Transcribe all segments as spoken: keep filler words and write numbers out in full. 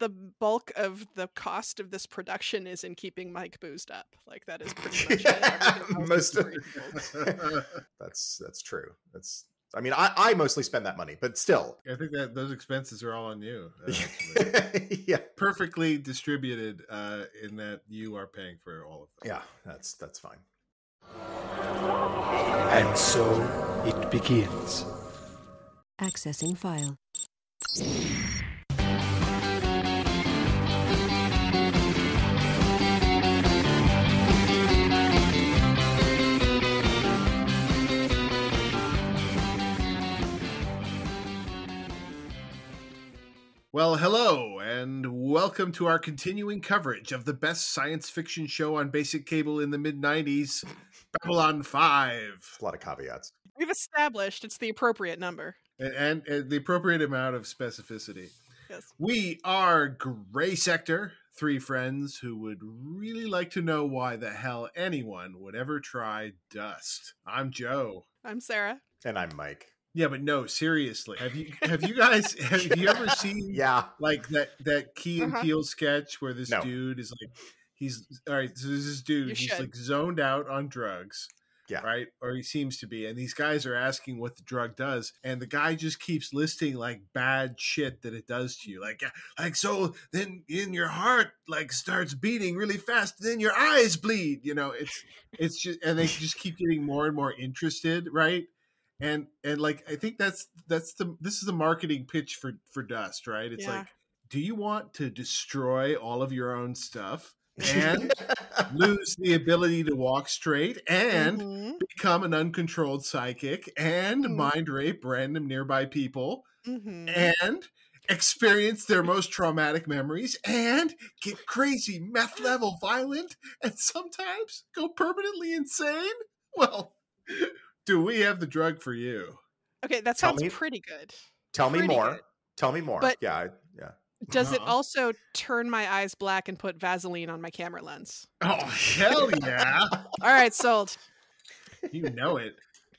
the bulk of the cost of this production is in keeping Mike boozed up. Like that is pretty much it. Everything else Most is of reasonable. that's that's true. That's I mean, I, I mostly spend that money, but still. I think that those expenses are all on you. Uh, Yeah. Perfectly distributed uh, in that you are paying for all of them. Yeah, that's that's fine. And so it begins. Accessing file. Well, hello, and welcome to our continuing coverage of the best science fiction show on basic cable in the mid nineties, Babylon five. A lot of caveats. We've established it's the appropriate number. And, and, and the appropriate amount of specificity. Yes. We are Gray Sector, three friends who would really like to know why the hell anyone would ever try Dust. I'm Joe. I'm Sarah. And I'm Mike. Yeah, but no, seriously. Have you have you guys have you ever seen Yeah. like that that Key and Uh-huh. Peele sketch where this No. dude is like he's all right, so there's this dude, You he's should. like zoned out on drugs. Yeah. Right? Or he seems to be. And these guys are asking what the drug does. And the guy just keeps listing like bad shit that it does to you. Like, like so then in your heart like starts beating really fast, then your eyes bleed. You know, it's it's just and they just keep getting more and more interested, right? And and like I think that's that's the this is the marketing pitch for for Dust, right? It's Yeah. like, do you want to destroy all of your own stuff and lose the ability to walk straight and Mhm. become an uncontrolled psychic and Mhm. mind rape random nearby people Mhm. and experience their most traumatic memories and get crazy meth level violent and sometimes go permanently insane? Well, do we have the drug for you? Okay, that Tell sounds me- pretty good. Tell me Pretty more. good. Tell me more. But- yeah, I- yeah. Does it Uh-huh. also turn my eyes black and put Vaseline on my camera lens? Oh, hell yeah. All right, sold. You know it.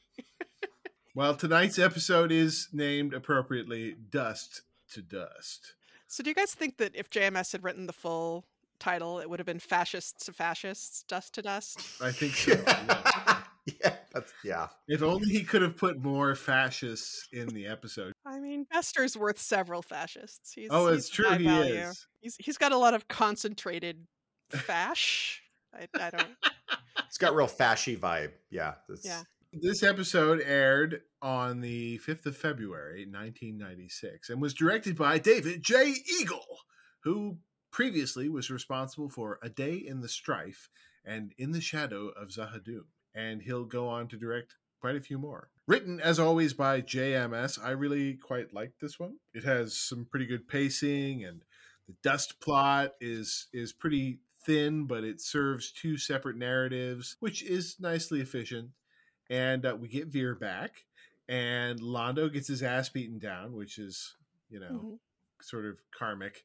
Well, tonight's episode is named appropriately Dust to Dust. So do you guys think that if J M S had written the full title, it would have been Fascists to Fascists, Dust to Dust? I think so. yeah. yeah, that's yeah. If only he could have put more fascists in the episode. I mean, Bester's worth several fascists. He's, Oh, he's it's true. high He value. is. He's he's got a lot of concentrated fash. I, I don't. It's got real fashy vibe. Yeah. that's- Yeah. This episode aired on the fifth of February, nineteen ninety-six, and was directed by David J. Eagle, who previously was responsible for A Day in the Strife and In the Shadow of Zahadum. And he'll go on to direct quite a few more. Written, as always, by J M S. I really quite like this one. It has some pretty good pacing, and the Dust plot is is pretty thin, but it serves two separate narratives, which is nicely efficient. And uh, we get Veer back, and Londo gets his ass beaten down, which is, you know, Mhm. sort of karmic.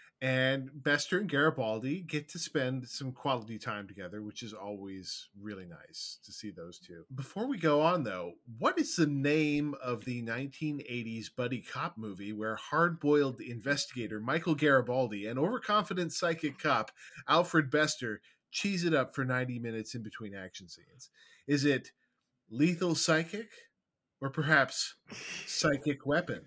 And Bester and Garibaldi get to spend some quality time together, which is always really nice to see those two. Before we go on, though, what is the name of the nineteen eighties buddy cop movie where hard-boiled investigator Michael Garibaldi and overconfident psychic cop Alfred Bester cheese it up for ninety minutes in between action scenes? Is it Lethal Psychic or perhaps Psychic Weapon?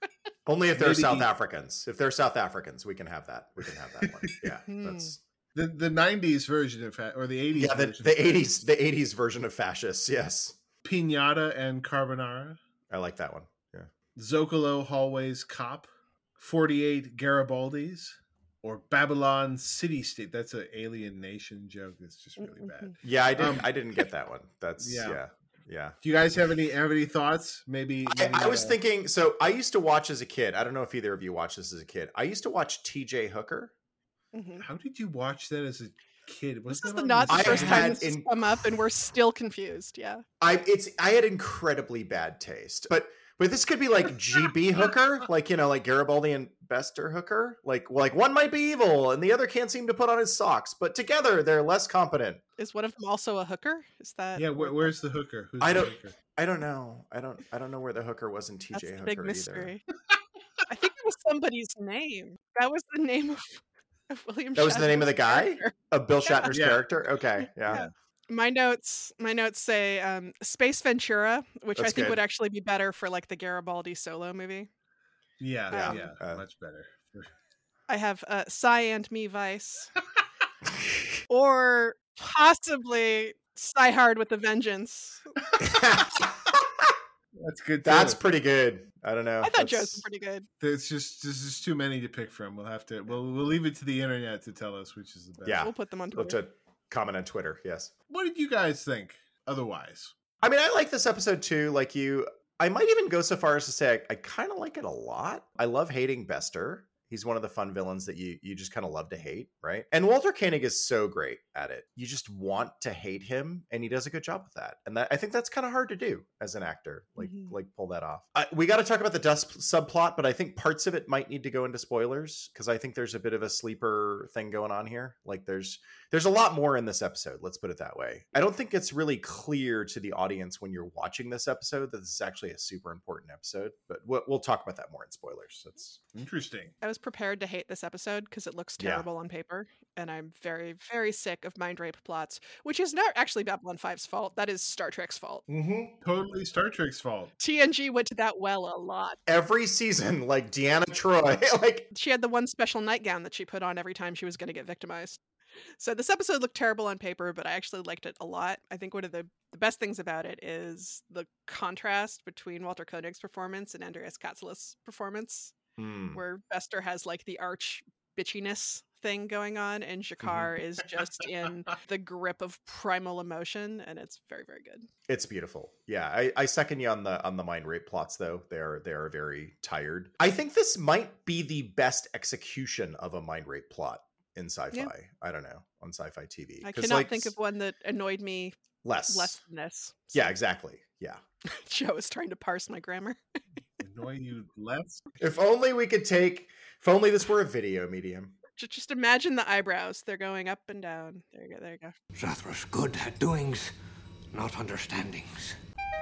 Only if they're Maybe- South Africans. If they're South Africans, we can have that. We can have that one. Yeah. Hmm. That's The the nineties version of fa- or the eighties yeah, the, version. the eighties, the eighties version of fascists. Yes. Pinata and Carbonara, I like that one. Yeah. Zocalo Hallways Cop, forty-eight Garibaldis, or Babylon City State. That's an alien nation joke. That's just really bad. Yeah, I didn't Um, I didn't get that one. That's yeah. yeah. Yeah. Do you guys have any have any thoughts? Maybe, I, maybe, I was uh, thinking, so I used to watch as a kid. I don't know if either of you watched this as a kid. I used to watch T J Hooker. Mhm. How did you watch that as a kid? This Wasn't is that the on not the I first had time this has in- come up, and we're still confused. Yeah. I it's I had incredibly bad taste. But but this could be like G B Hooker, like you know, like Garibaldi and Bester Hooker. Like like one might be evil and the other can't seem to put on his socks, but together they're less competent. Is one of them also a hooker? Is that? Yeah, where, where's the hooker? Who's I the don't- hooker? I don't know. I don't I don't know where the hooker was in T That's J the Hooker big either. mystery. I think it was somebody's name. That was the name of, of William That was the name of the Shatner's guy? character. Of Bill Yeah. Shatner's Yeah. character? Okay, yeah. Yeah. My notes, my notes say um, Space Ventura, which I That's think good. would actually be better for like the Garibaldi solo movie. Yeah, Yeah. yeah, Uh, much better. I have uh, Psy and Me Vice, or possibly Psy Hard with a Vengeance. That's good. That's too. pretty good. I don't know. I thought Joe's That's- were pretty good. There's just there's just too many to pick from. We'll have to we'll we'll leave it to the internet to tell us which is the best. Yeah. We'll put them on Love Twitter. to comment on Twitter, yes. What did you guys think otherwise? I mean, I like this episode too. Like you, I might even go so far as to say I, I kind of like it a lot. I love hating Bester. He's one of the fun villains that you you just kind of love to hate, right? And Walter Koenig is so great at it. You just want to hate him, and he does a good job with that. And that, I think that's kind of hard to do as an actor, like Mhm. like pull that off. Uh, we got to talk about the dust subplot, but I think parts of it might need to go into spoilers because I think there's a bit of a sleeper thing going on here. Like there's there's a lot more in this episode. Let's put it that way. I don't think it's really clear to the audience when you're watching this episode that this is actually a super important episode. But we'll, we'll talk about that more in spoilers. That's Interesting. I was prepared to hate this episode because it looks Yeah. terrible on paper, and I'm very, very sick of mind rape plots, which is not actually Babylon five's fault. That is Star Trek's fault. mm-hmm. Totally Star Trek's fault. T N G went to that well a lot. Every season, like Deanna Troy, like She had the one special nightgown that she put on every time she was going to get victimized. So this episode looked terrible on paper, but I actually liked it a lot. I think one of the, the best things about it is the contrast between Walter Koenig's performance and Andreas Katsulas' performance, hmm. where Bester has like the arch bitchiness thing going on, and Jakar is just in the grip of primal emotion, and it's very, very good. It's beautiful. Yeah, I, I second you on the on the mind rape plots though. They're they are very tired. I think this might be the best execution of a mind rape plot in sci-fi. Yeah. I don't know, on sci-fi T V. I 'Cause, cannot like, think of one that annoyed me less. less than this. Yeah, exactly. Yeah. Joe is trying to parse my grammar. Annoy you less? If only we could take if only this were a video medium. Ju- Just imagine the eyebrows. They're going up and down. There you go. There you go. Zathras good at doings, not understandings.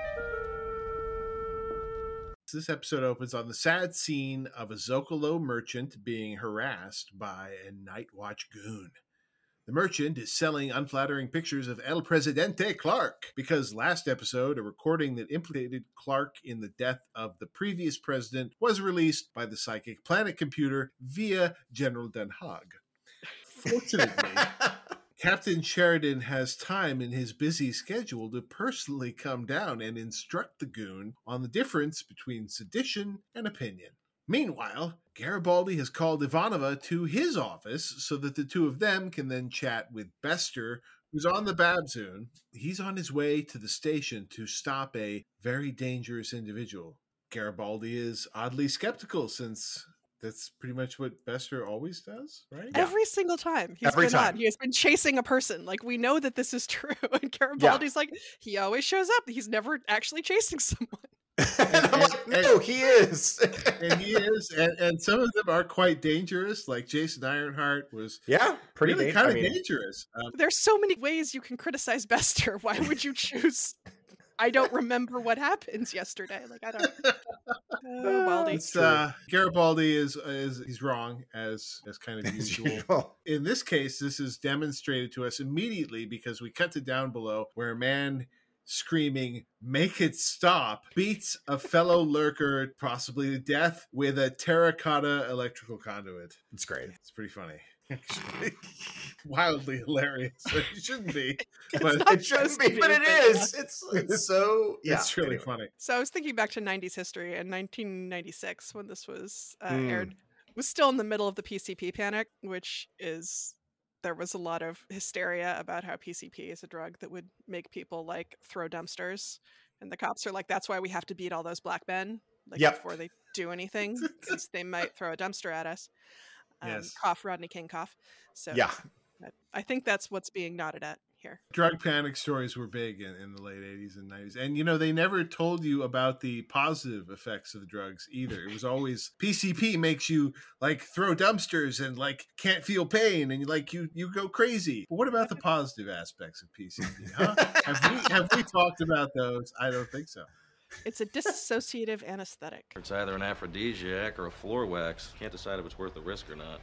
This episode opens on the sad scene of a Zocalo merchant being harassed by a Night Watch goon. The merchant is selling unflattering pictures of El Presidente Clark because last episode, a recording that implicated Clark in the death of the previous president was released by the Psychic Planet computer via General Den Haag. Fortunately, Captain Sheridan has time in his busy schedule to personally come down and instruct the goon on the difference between sedition and opinion. Meanwhile, Garibaldi has called Ivanova to his office so that the two of them can then chat with Bester, who's on the Babzoon. He's on his way to the station to stop a very dangerous individual. Garibaldi is oddly skeptical since that's pretty much what Bester always does, right? Yeah. Every single time he's Every been time. on, he has been chasing a person. Like, we know that this is true. And Garibaldi's like, he always shows up. He's never actually chasing someone. And I'm like, no, he is. And he is, and, and some of them are quite dangerous. Like Jason Ironheart was Yeah, pretty really neat. kind I of mean, dangerous. Um, There's so many ways you can criticize Bester. Why would you choose? I don't remember what happens yesterday. Like, I don't. Oh, Baldy. it's true. uh, Garibaldi is is he's wrong as as kind of as usual. usual. In this case, this is demonstrated to us immediately because we cut to down below where a man screaming, "Make it stop," beats a fellow lurker, possibly to death, with a terracotta electrical conduit. It's great. It's pretty funny. Actually. Wildly hilarious. It shouldn't be. It's But not It shouldn't supposed to be, but it but is. It's it's so yeah. it's really anyway. funny. So I was thinking back to nineties history, and nineteen ninety-six, when this was uh, Mm. aired, was still in the middle of the P C P panic, which is there was a lot of hysteria about how P C P is a drug that would make people like throw dumpsters, and the cops are like, "That's why we have to beat all those black men like Yep. before they do anything, because they might throw a dumpster at us." Um, Yes. Cough, Rodney King, cough. So Yeah. I- I think that's what's being nodded at here. Drug panic stories were big in, in the late eighties and nineties. And, you know, they never told you about the positive effects of the drugs either. It was always P C P makes you, like, throw dumpsters and, like, can't feel pain and, like, you, you go crazy. But what about the positive aspects of P C P, huh? have, we, have we talked about those? I don't think so. It's a dissociative anesthetic. It's either an aphrodisiac or a floor wax. Can't decide if it's worth the risk or not.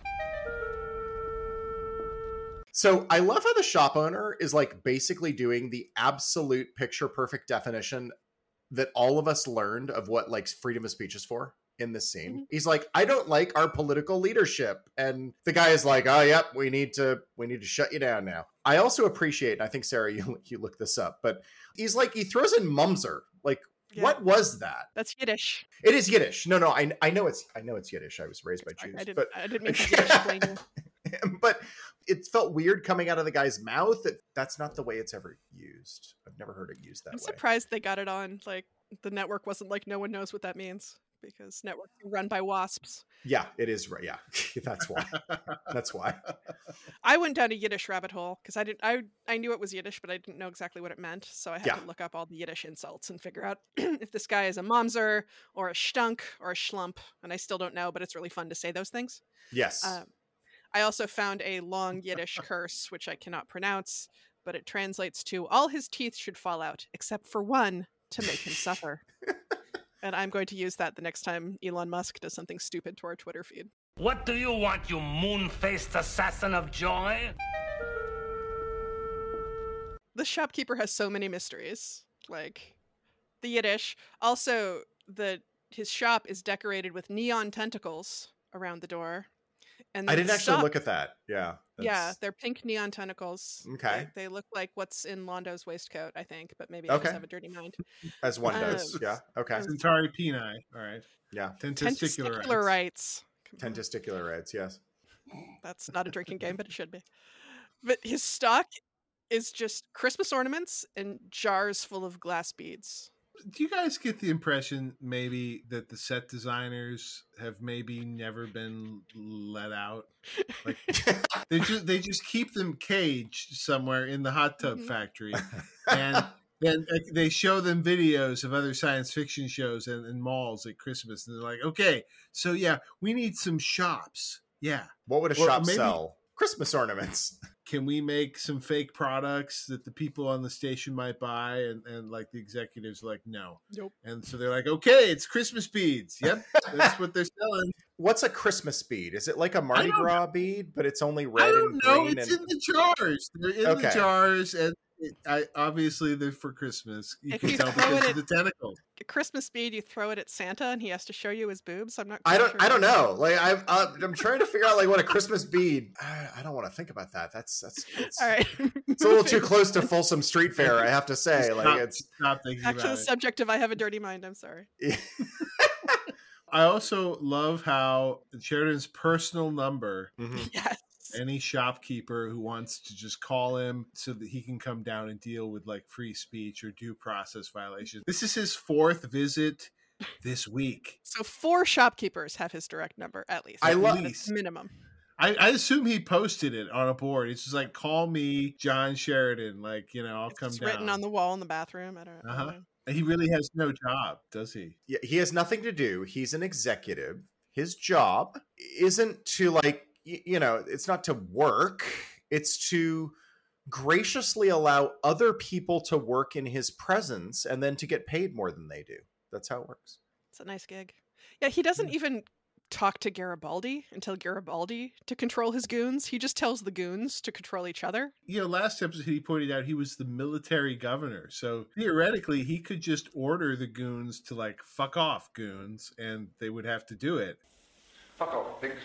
So I love how the shop owner is like basically doing the absolute picture perfect definition that all of us learned of what like freedom of speech is for in this scene. Mm-hmm. He's like, I don't like our political leadership. And the guy is like, oh, yep, we need to, we need to shut you down now. I also appreciate, and I think Sarah, you, you look this up, but he's like, he throws in Mumser. Like, yeah. What was that? That's Yiddish. It is Yiddish. No, no, I I know it's, I know it's Yiddish. I was raised by Jews. I, I didn't, but I didn't mean to Yiddish explain you. But it felt weird coming out of the guy's mouth. That that's not the way it's ever used. I've never heard it used that I'm way. I'm surprised they got it on. Like the network wasn't like, no one knows what that means because networks are run by wasps. Yeah, it is. Right. Yeah, that's why. That's why. I went down a Yiddish rabbit hole because I didn't. I I knew it was Yiddish, but I didn't know exactly what it meant. So I had yeah. to look up all the Yiddish insults and figure out if this guy is a Momser or a Stunk or a Schlump. And I still don't know, but it's really fun to say those things. Yes. Um, I also found a long Yiddish curse, which I cannot pronounce, but it translates to all his teeth should fall out, except for one to make him suffer. And I'm going to use that the next time Elon Musk does something stupid to our Twitter feed. What do you want, you moon-faced assassin of joy? The shopkeeper has so many mysteries. Like, the Yiddish. Also, the his shop is decorated with neon tentacles around the door. And I didn't actually stop, look at that. Yeah. That's... Yeah, they're pink neon tentacles. Okay. They, they look like what's in Londo's waistcoat, I think, but maybe I okay. just have a dirty mind. As one um, does. Yeah. Okay. Centauri peni. All right. Yeah. Tentesticular, Tentesticular rights. Tentesticular rights, yes. That's not a drinking game, but it should be. But his stock is just Christmas ornaments and jars full of glass beads. Do you guys get the impression maybe that the set designers have maybe never been let out? Like they just they just keep them caged somewhere in the hot tub mm-hmm. factory, and then they show them videos of other science fiction shows and, and malls at Christmas, and they're like, okay, so yeah, we need some shops. Yeah, what would a or shop maybe, sell? Christmas ornaments. Can we make some fake products that the people on the station might buy? And, and like the executives are like, no. Nope. And so they're like, okay, it's Christmas beads. Yep. That's what they're selling. What's a Christmas bead? Is it like a Mardi Gras bead, but it's only red I don't and know. green? It's and... in the jars. They're in okay. the jars. And it, I, obviously they're for Christmas. You if can you tell because of the tentacles. A Christmas bead, you throw it at Santa and he has to show you his boobs. I'm not I don't sure I don't know. Like I uh, I'm trying to figure out like what a Christmas bead. I, I don't want to think about that. That's that's, that's all right. It's a little too close to Folsom Street Fair, I have to say. Like not, it's not thinking actually about the it. subject of I have a dirty mind. I'm sorry. I also love how Sheridan's personal number. Mm-hmm. Yes. Any shopkeeper who wants to just call him so that he can come down and deal with like free speech or due process violations. This is his fourth visit this week. So four shopkeepers have his direct number at least. I at love least. Minimum. I, I assume he posted it on a board. It's just like, call me John Sheridan. Like, you know, I'll it's come just down. Written on the wall in the bathroom. I don't, uh-huh. I don't know. He really has no job, does he? Yeah, he has nothing to do. He's an executive. His job isn't to like, you know, it's not to work. It's to graciously allow other people to work in his presence and then to get paid more than they do. That's how it works. It's a nice gig. Yeah, he doesn't even talk to Garibaldi and tell Garibaldi to control his goons. He just tells the goons to control each other. You know, last episode he pointed out he was the military governor. So theoretically, he could just order the goons to like, fuck off, goons, and they would have to do it. Fuck off, pigs.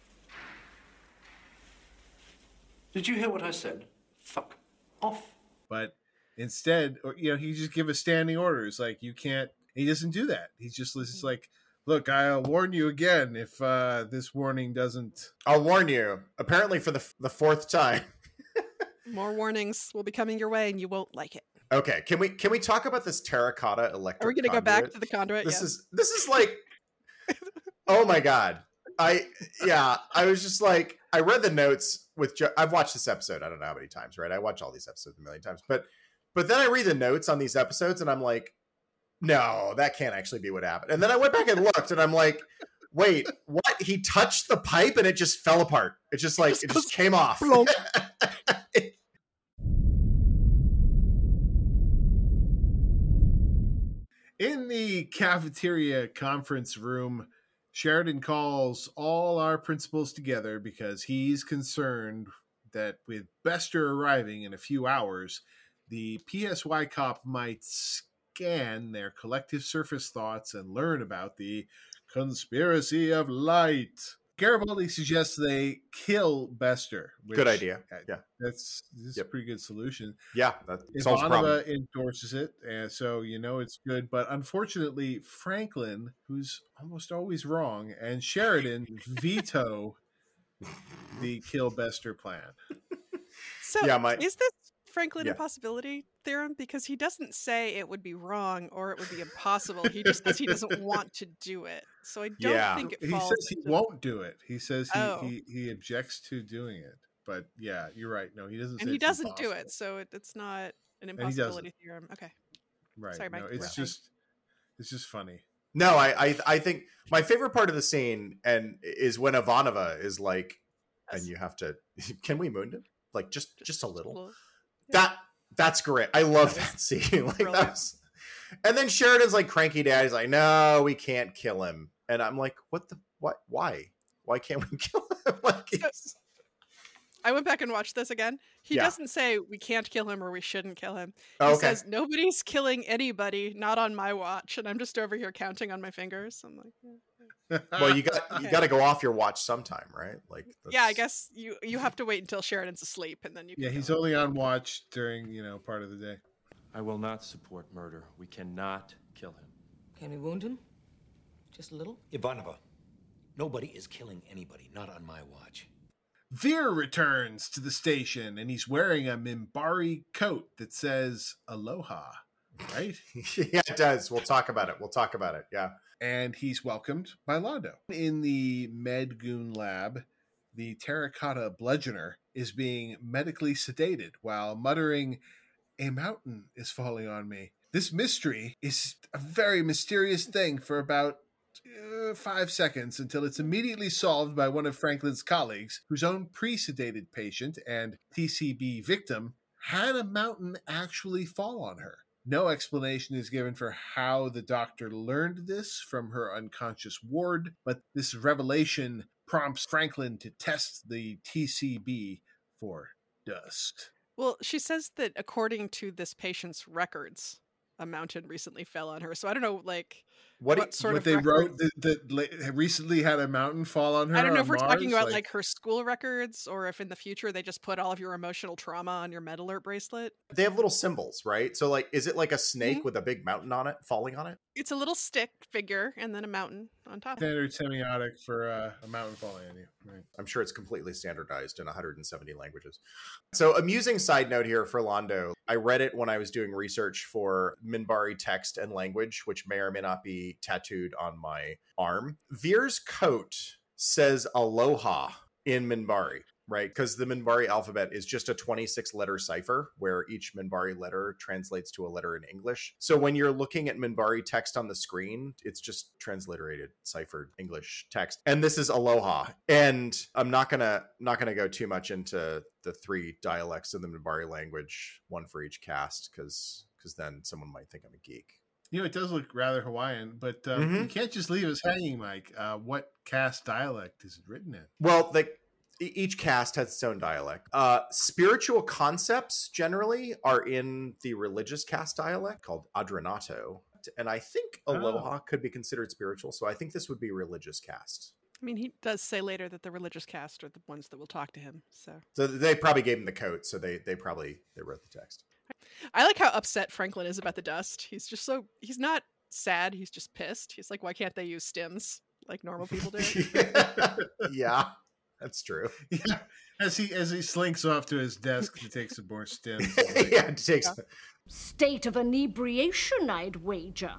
Did you hear what I said? Fuck off. But instead, or, you know, he just give us standing orders. Like, you can't, he doesn't do that. He's just it's like, look, I'll warn you again if uh, this warning doesn't. I'll warn you. Apparently for the the fourth time. More warnings will be coming your way and you won't like it. Okay. Can we can we talk about this terracotta electric Are we going to go back to the conduit? This yeah. is this is like, oh my God. I, yeah, I was just like, I read the notes with, jo- I've watched this episode, I don't know how many times, right? I watch all these episodes a million times, but, but then I read the notes on these episodes and I'm like, no, that can't actually be what happened. And then I went back and looked and I'm like, wait, what? He touched the pipe and it just fell apart. It just like, it just came off. In the cafeteria conference room, Sheridan calls all our principals together because he's concerned that with Bester arriving in a few hours, the P S Y cop might scan their collective surface thoughts and learn about the conspiracy of light. Garibaldi suggests they kill Bester. Which, Good idea. Yeah. That's, that's Yep. a pretty good solution. Yeah, that solves the problem. Ivanova endorses it, and so you know it's good. But unfortunately, Franklin, who's almost always wrong, and Sheridan veto the kill Bester plan. So Yeah, my- is this Franklin Yeah. impossibility theorem? Because he doesn't say it would be wrong or it would be impossible. He just says he doesn't want to do it. So I don't Yeah. think it He falls says he into- won't do it. He says he, Oh. he he objects to doing it. But yeah, you're right. No, he doesn't. and say he it's doesn't do impossible. it, so it, it's not an he doesn't. impossibility theorem. Okay. Right. Sorry, Mike, no, you it's were saying. just it's just funny. No, I, I I think my favorite part of the scene and is when Ivanova is like, Yes. and you have to, can we moon him? Like just just a little. Well, That that's great. I love That that scene. Like brilliant. that's, and then Sheridan's like cranky dad. He's like, no, we can't kill him. And I'm like, what the what? Why? Why can't we kill him? Like, So- he's- I went back and watched this again. He Yeah. doesn't say we can't kill him or we shouldn't kill him. He Oh, okay. says nobody's killing anybody, not on my watch. And I'm just over here counting on my fingers. I'm like, yeah. Well, you got you Okay. got to go off your watch sometime, right? Like, yeah, I that's- guess you you have to wait until Sheridan's asleep and then you. Can Yeah, kill he's him. only on watch during you know part of the day. I will not support murder. We cannot kill him. Can we wound him? Just a little? Ivanova, nobody is killing anybody, not on my watch. Veer returns to the station and he's wearing a Mimbari coat that says Aloha, right? yeah, it does. We'll talk about it. We'll talk about it. Yeah. And he's welcomed by Londo. In the Medgoon lab, the terracotta bludgeoner is being medically sedated while muttering, "A mountain is falling on me." This mystery is a very mysterious thing for about uh, five seconds until it's immediately solved by one of Franklin's colleagues, whose own pre-sedated patient and T C B victim had a mountain actually fall on her. No explanation is given for how the doctor learned this from her unconscious ward, but this revelation prompts Franklin to test the T C B for dust. Well, she says that according to this patient's records, a mountain recently fell on her. So I don't know, like What, what sort what of they record- wrote that, that la- recently had a mountain fall on her. I don't know on if we're talking Mars, about like, her school records or if in the future they just put all of your emotional trauma on your med alert bracelet. they have little symbols, right? So like, is it like a snake Mhm. with a big mountain on it, falling on it? It's a little stick figure and then a mountain on top. standard semiotic for uh, a mountain falling on you. Right. I'm sure it's completely standardized in one hundred seventy languages. So, amusing side note here for Londo. I read it when I was doing research for Minbari text and language, which may or may not be tattooed on my arm. Veer's coat says aloha in Minbari, right? Because the Minbari alphabet is just a twenty-six letter cipher where each Minbari letter translates to a letter in English. So when you're looking at Minbari text on the screen, it's just transliterated, ciphered English text. And this is aloha. And I'm not gonna not gonna go too much into the three dialects of the Minbari language, one for each cast, because because then someone might think I'm a geek. You know, it does look rather Hawaiian, but um, Mhm. you can't just leave us hanging, Mike. Uh, what cast dialect is it written in? Well, the e- each cast has its own dialect. Uh, spiritual concepts generally are in the religious cast dialect called Adrenato. And I think Aloha could be considered spiritual. So I think this would be religious cast. I mean, he does say later that the religious cast are the ones that will talk to him. So So they probably gave him the coat. So they, they probably, they wrote the text. I like how upset Franklin is about the dust. He's just so, he's not sad. He's just pissed. He's like, why can't they use stims like normal people do? Yeah, that's true. Yeah, as he as he slinks off to his desk to take some more stims. yeah, it takes. State of inebriation, I'd wager.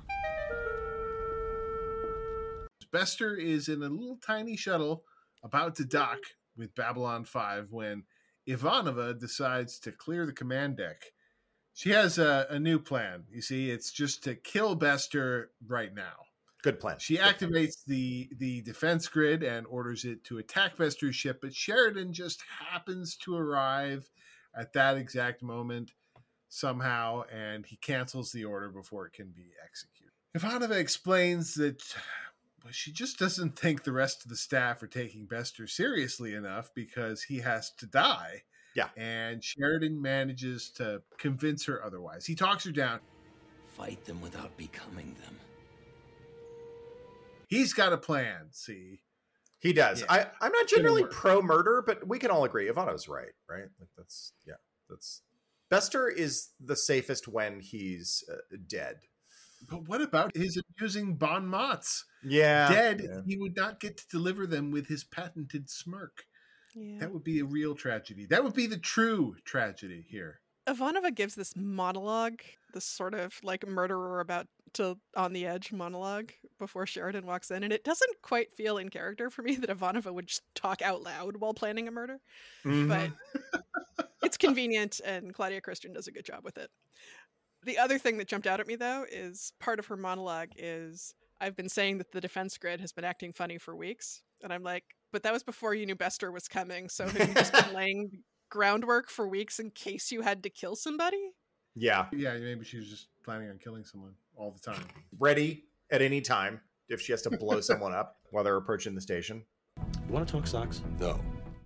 Bester is in a little tiny shuttle about to dock with Babylon five when Ivanova decides to clear the command deck. She has a, a new plan. You see, it's just to kill Bester right now. Good plan. She activates the the defense grid and orders it to attack Bester's ship, but Sheridan just happens to arrive at that exact moment somehow, and he cancels the order before it can be executed. Ivanova explains that well, she just doesn't think the rest of the staff are taking Bester seriously enough because he has to die. Yeah. And Sheridan manages to convince her otherwise. He talks her down. Fight them without becoming them. He's got a plan, see? He does. Yeah. I, I'm not generally pro-murder, but we can all agree Ivanova's right, right? Like that's, yeah, that's... Bester is the safest when he's uh, dead. But what about his amusing bon mots? Yeah. Dead, yeah. he would not get to deliver them with his patented smirk. Yeah. That would be a real tragedy. That would be the true tragedy here. Ivanova gives this monologue, this sort of like murderer about to on the edge monologue before Sheridan walks in, and it doesn't quite feel in character for me that Ivanova would just talk out loud while planning a murder. Mm-hmm. But it's convenient, and Claudia Christian does a good job with it. The other thing that jumped out at me, though, is part of her monologue is, I've been saying that the defense grid has been acting funny for weeks, and I'm like, but that was before you knew Bester was coming, so have you just been laying groundwork for weeks in case you had to kill somebody? Yeah. Yeah, maybe she was just planning on killing someone all the time. Ready at any time if she has to blow someone up while they're approaching the station. You want to talk socks? No.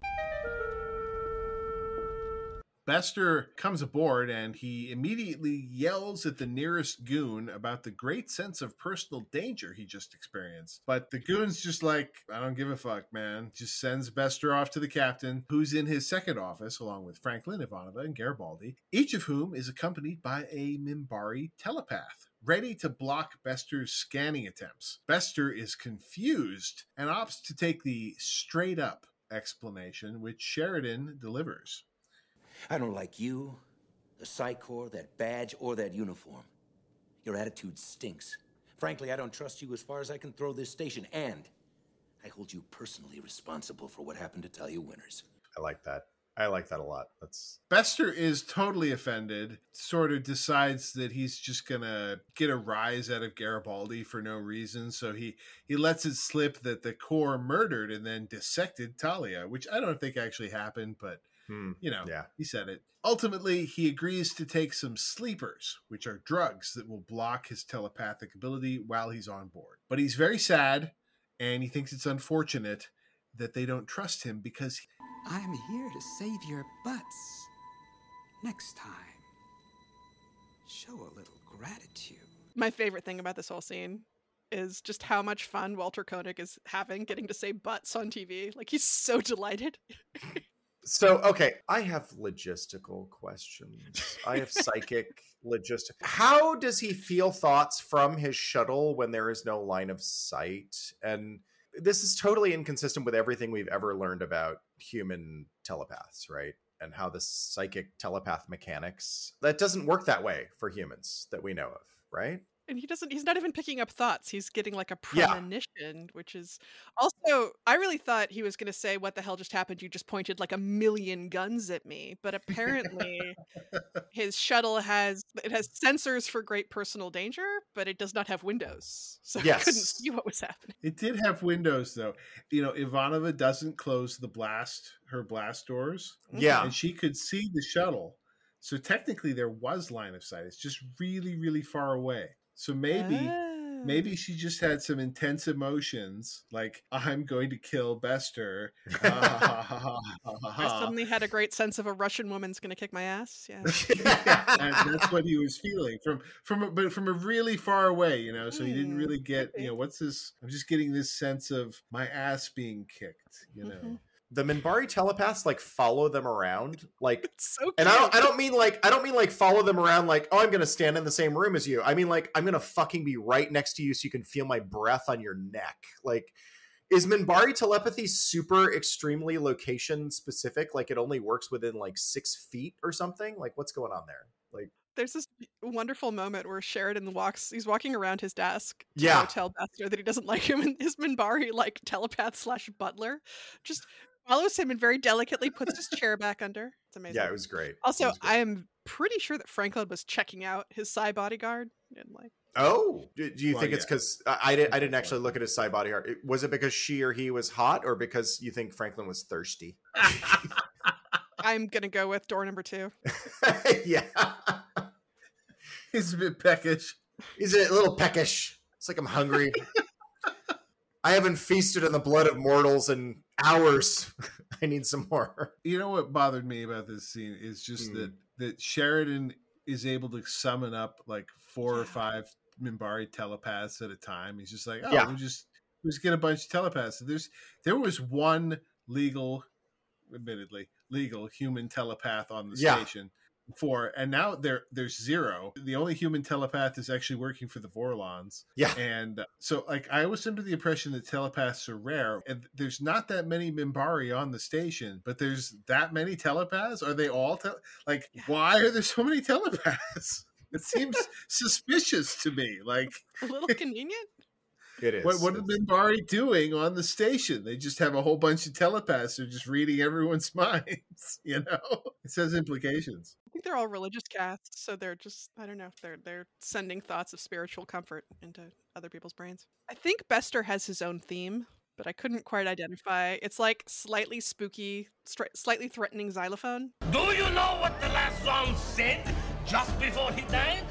Bester comes aboard and he immediately yells at the nearest goon about the great sense of personal danger he just experienced. But the goon's just like, I don't give a fuck, man. Just sends Bester off to the captain, who's in his second office, along with Franklin, Ivanova, and Garibaldi, each of whom is accompanied by a Minbari telepath, ready to block Bester's scanning attempts. Bester is confused and opts to take the straight-up explanation, which Sheridan delivers. I don't like you, the Psi Corps, that badge, or that uniform. Your attitude stinks. Frankly, I don't trust you as far as I can throw this station, and I hold you personally responsible for what happened to Talia Winters. I like that. I like that a lot. That's Bester is totally offended, sort of decides that he's just gonna get a rise out of Garibaldi for no reason, so he, he lets it slip that the Corps murdered and then dissected Talia, which I don't think actually happened, but Hmm. you know, yeah. he said it. Ultimately, he agrees to take some sleepers, which are drugs that will block his telepathic ability while he's on board. But he's very sad, and he thinks it's unfortunate that they don't trust him because... I'm here to save your butts. Next time, show a little gratitude. My favorite thing about this whole scene is just how much fun Walter Koenig is having getting to say butts on T V. Like, he's so delighted. So, okay, I have logistical questions. I have psychic logistic. How does he feel thoughts from his shuttle when there is no line of sight? And this is totally inconsistent with everything we've ever learned about human telepaths, right? And how the psychic telepath mechanics, that doesn't work that way for humans that we know of, right? And he doesn't, he's not even picking up thoughts. He's getting like a Yeah. premonition, which is also, I really thought he was going to say, what the hell just happened? You just pointed like a million guns at me. But apparently his shuttle has, it has sensors for great personal danger, but it does not have windows. So I couldn't Yes. see what was happening. It did have windows, though. You know, Ivanova doesn't close the blast, her blast doors. Yeah. And she could see the shuttle. So technically there was line of sight. It's just really, really far away. So maybe, Oh. maybe she just had some intense emotions, like, I'm going to kill Bester. Ha, ha, ha, ha, ha, ha. I suddenly had a great sense of a Russian woman's going to kick my ass. Yeah. And that's what he was feeling from from a, but from a really far away, you know. So he didn't really get, you know, what's this? I'm just getting this sense of my ass being kicked, you know. Mhm. The Minbari telepaths like follow them around, like, It's so cute. and I don't, I don't mean like, I don't mean like follow them around like, oh, I'm gonna stand in the same room as you. I mean like, I'm gonna fucking be right next to you so you can feel my breath on your neck. Like, is Minbari telepathy super extremely location specific? Like, it only works within like six feet or something? Like, what's going on there? Like, There's this wonderful moment where Sheridan walks, he's walking around his desk to Yeah. go tell Bester that he doesn't like him, and his Minbari, like telepath slash butler, just follows him and very delicately puts his chair back under. It's amazing. yeah, it was great. It Also, was great. I am pretty sure that Franklin was checking out his Psi bodyguard and like, Oh, do, do you Well, think it's yeah. because I, I didn't? I didn't actually look at his side body art. It- Was it because she or he was hot, or because you think Franklin was thirsty? I'm gonna go with door number two. Yeah. He's a bit peckish. He's a little peckish. It's like I'm hungry. I haven't feasted on the blood of mortals in hours. I need some more. You know what bothered me about this scene is just mm. that that Sheridan is able to summon up like four or five Minbari telepaths at a time. He's just like, oh, yeah. we just we just get a bunch of telepaths. There's there was one legal, admittedly legal human telepath on the yeah. station before, and now there there's zero. The only human telepath is actually working for the Vorlons. Yeah, and uh, so like I was under the impression that telepaths are rare, and there's not that many Minbari on the station, but there's that many telepaths. Are they all te- like? Yeah. Why are there so many telepaths? It seems suspicious to me. Like a little convenient. It is. What, what are Minbari doing on the station? They just have a whole bunch of telepaths. They're just reading everyone's minds. You know, it says implications. I think they're all religious casts, so they're just, I don't know, they're they're sending thoughts of spiritual comfort into other people's brains. I think Bester has his own theme, but I couldn't quite identify. It's like slightly spooky, stri- slightly threatening xylophone. Do you know what the last song said just before he died?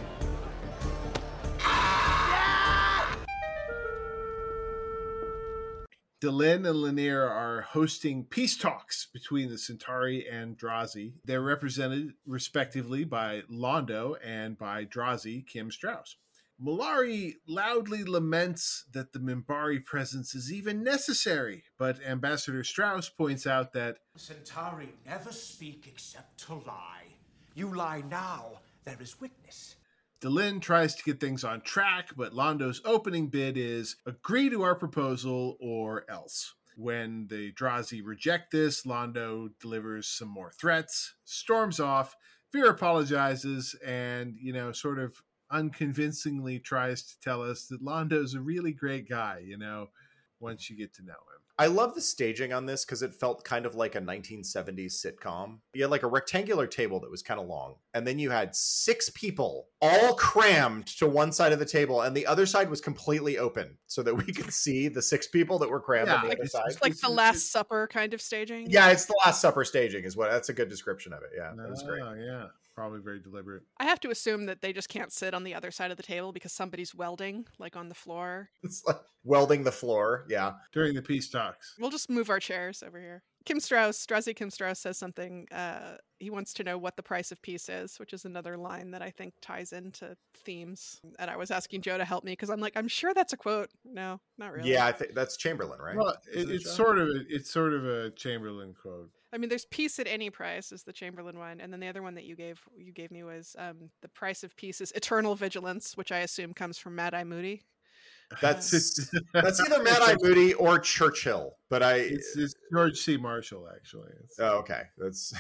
Delenn and Lennier are hosting peace talks between the Centauri and Drazi. They're represented respectively by Londo and by Drazi, Kim Strauss. Mollari loudly laments that the Minbari presence is even necessary, but Ambassador Strauss points out that Centauri never speak except to lie. You lie now, there is witness. Delenn tries to get things on track, but Londo's opening bid is agree to our proposal or else. When the Drazi reject this, Londo delivers some more threats, storms off, Veer apologizes, and, you know, sort of unconvincingly tries to tell us that Londo's a really great guy, you know, once you get to know him. I love the staging on this because it felt kind of like a nineteen seventies sitcom. You had like a rectangular table that was kind of long, and then you had six people all crammed to one side of the table, and the other side was completely open so that we could see the six people that were crammed yeah, on the like, other side. It's like the Last Supper kind of staging. Yeah, it's the Last Supper staging is what, that's a good description of it. Yeah, that was great. Oh, yeah. Probably very deliberate. I have to assume that they just can't sit on the other side of the table because somebody's welding, like on the floor. It's like welding the floor, yeah. During the peace talks. We'll just move our chairs over here. Kim Strauss, Drazi Kim Strauss says something. Uh, he wants to know what the price of peace is, which is another line that I think ties into themes. And I was asking Joe to help me because I'm like, I'm sure that's a quote. No, not really. Yeah, I think that's Chamberlain, right? Well, it, it it's sort of a, it's sort of a Chamberlain quote. I mean, there's peace at any price is the Chamberlain one, and then the other one that you gave you gave me was um, the price of peace is eternal vigilance, which I assume comes from Mad Eye Moody. That's that's either Mad Eye Moody or Churchill, but I it's, it's George C. Marshall actually. It's... Oh, okay, that's.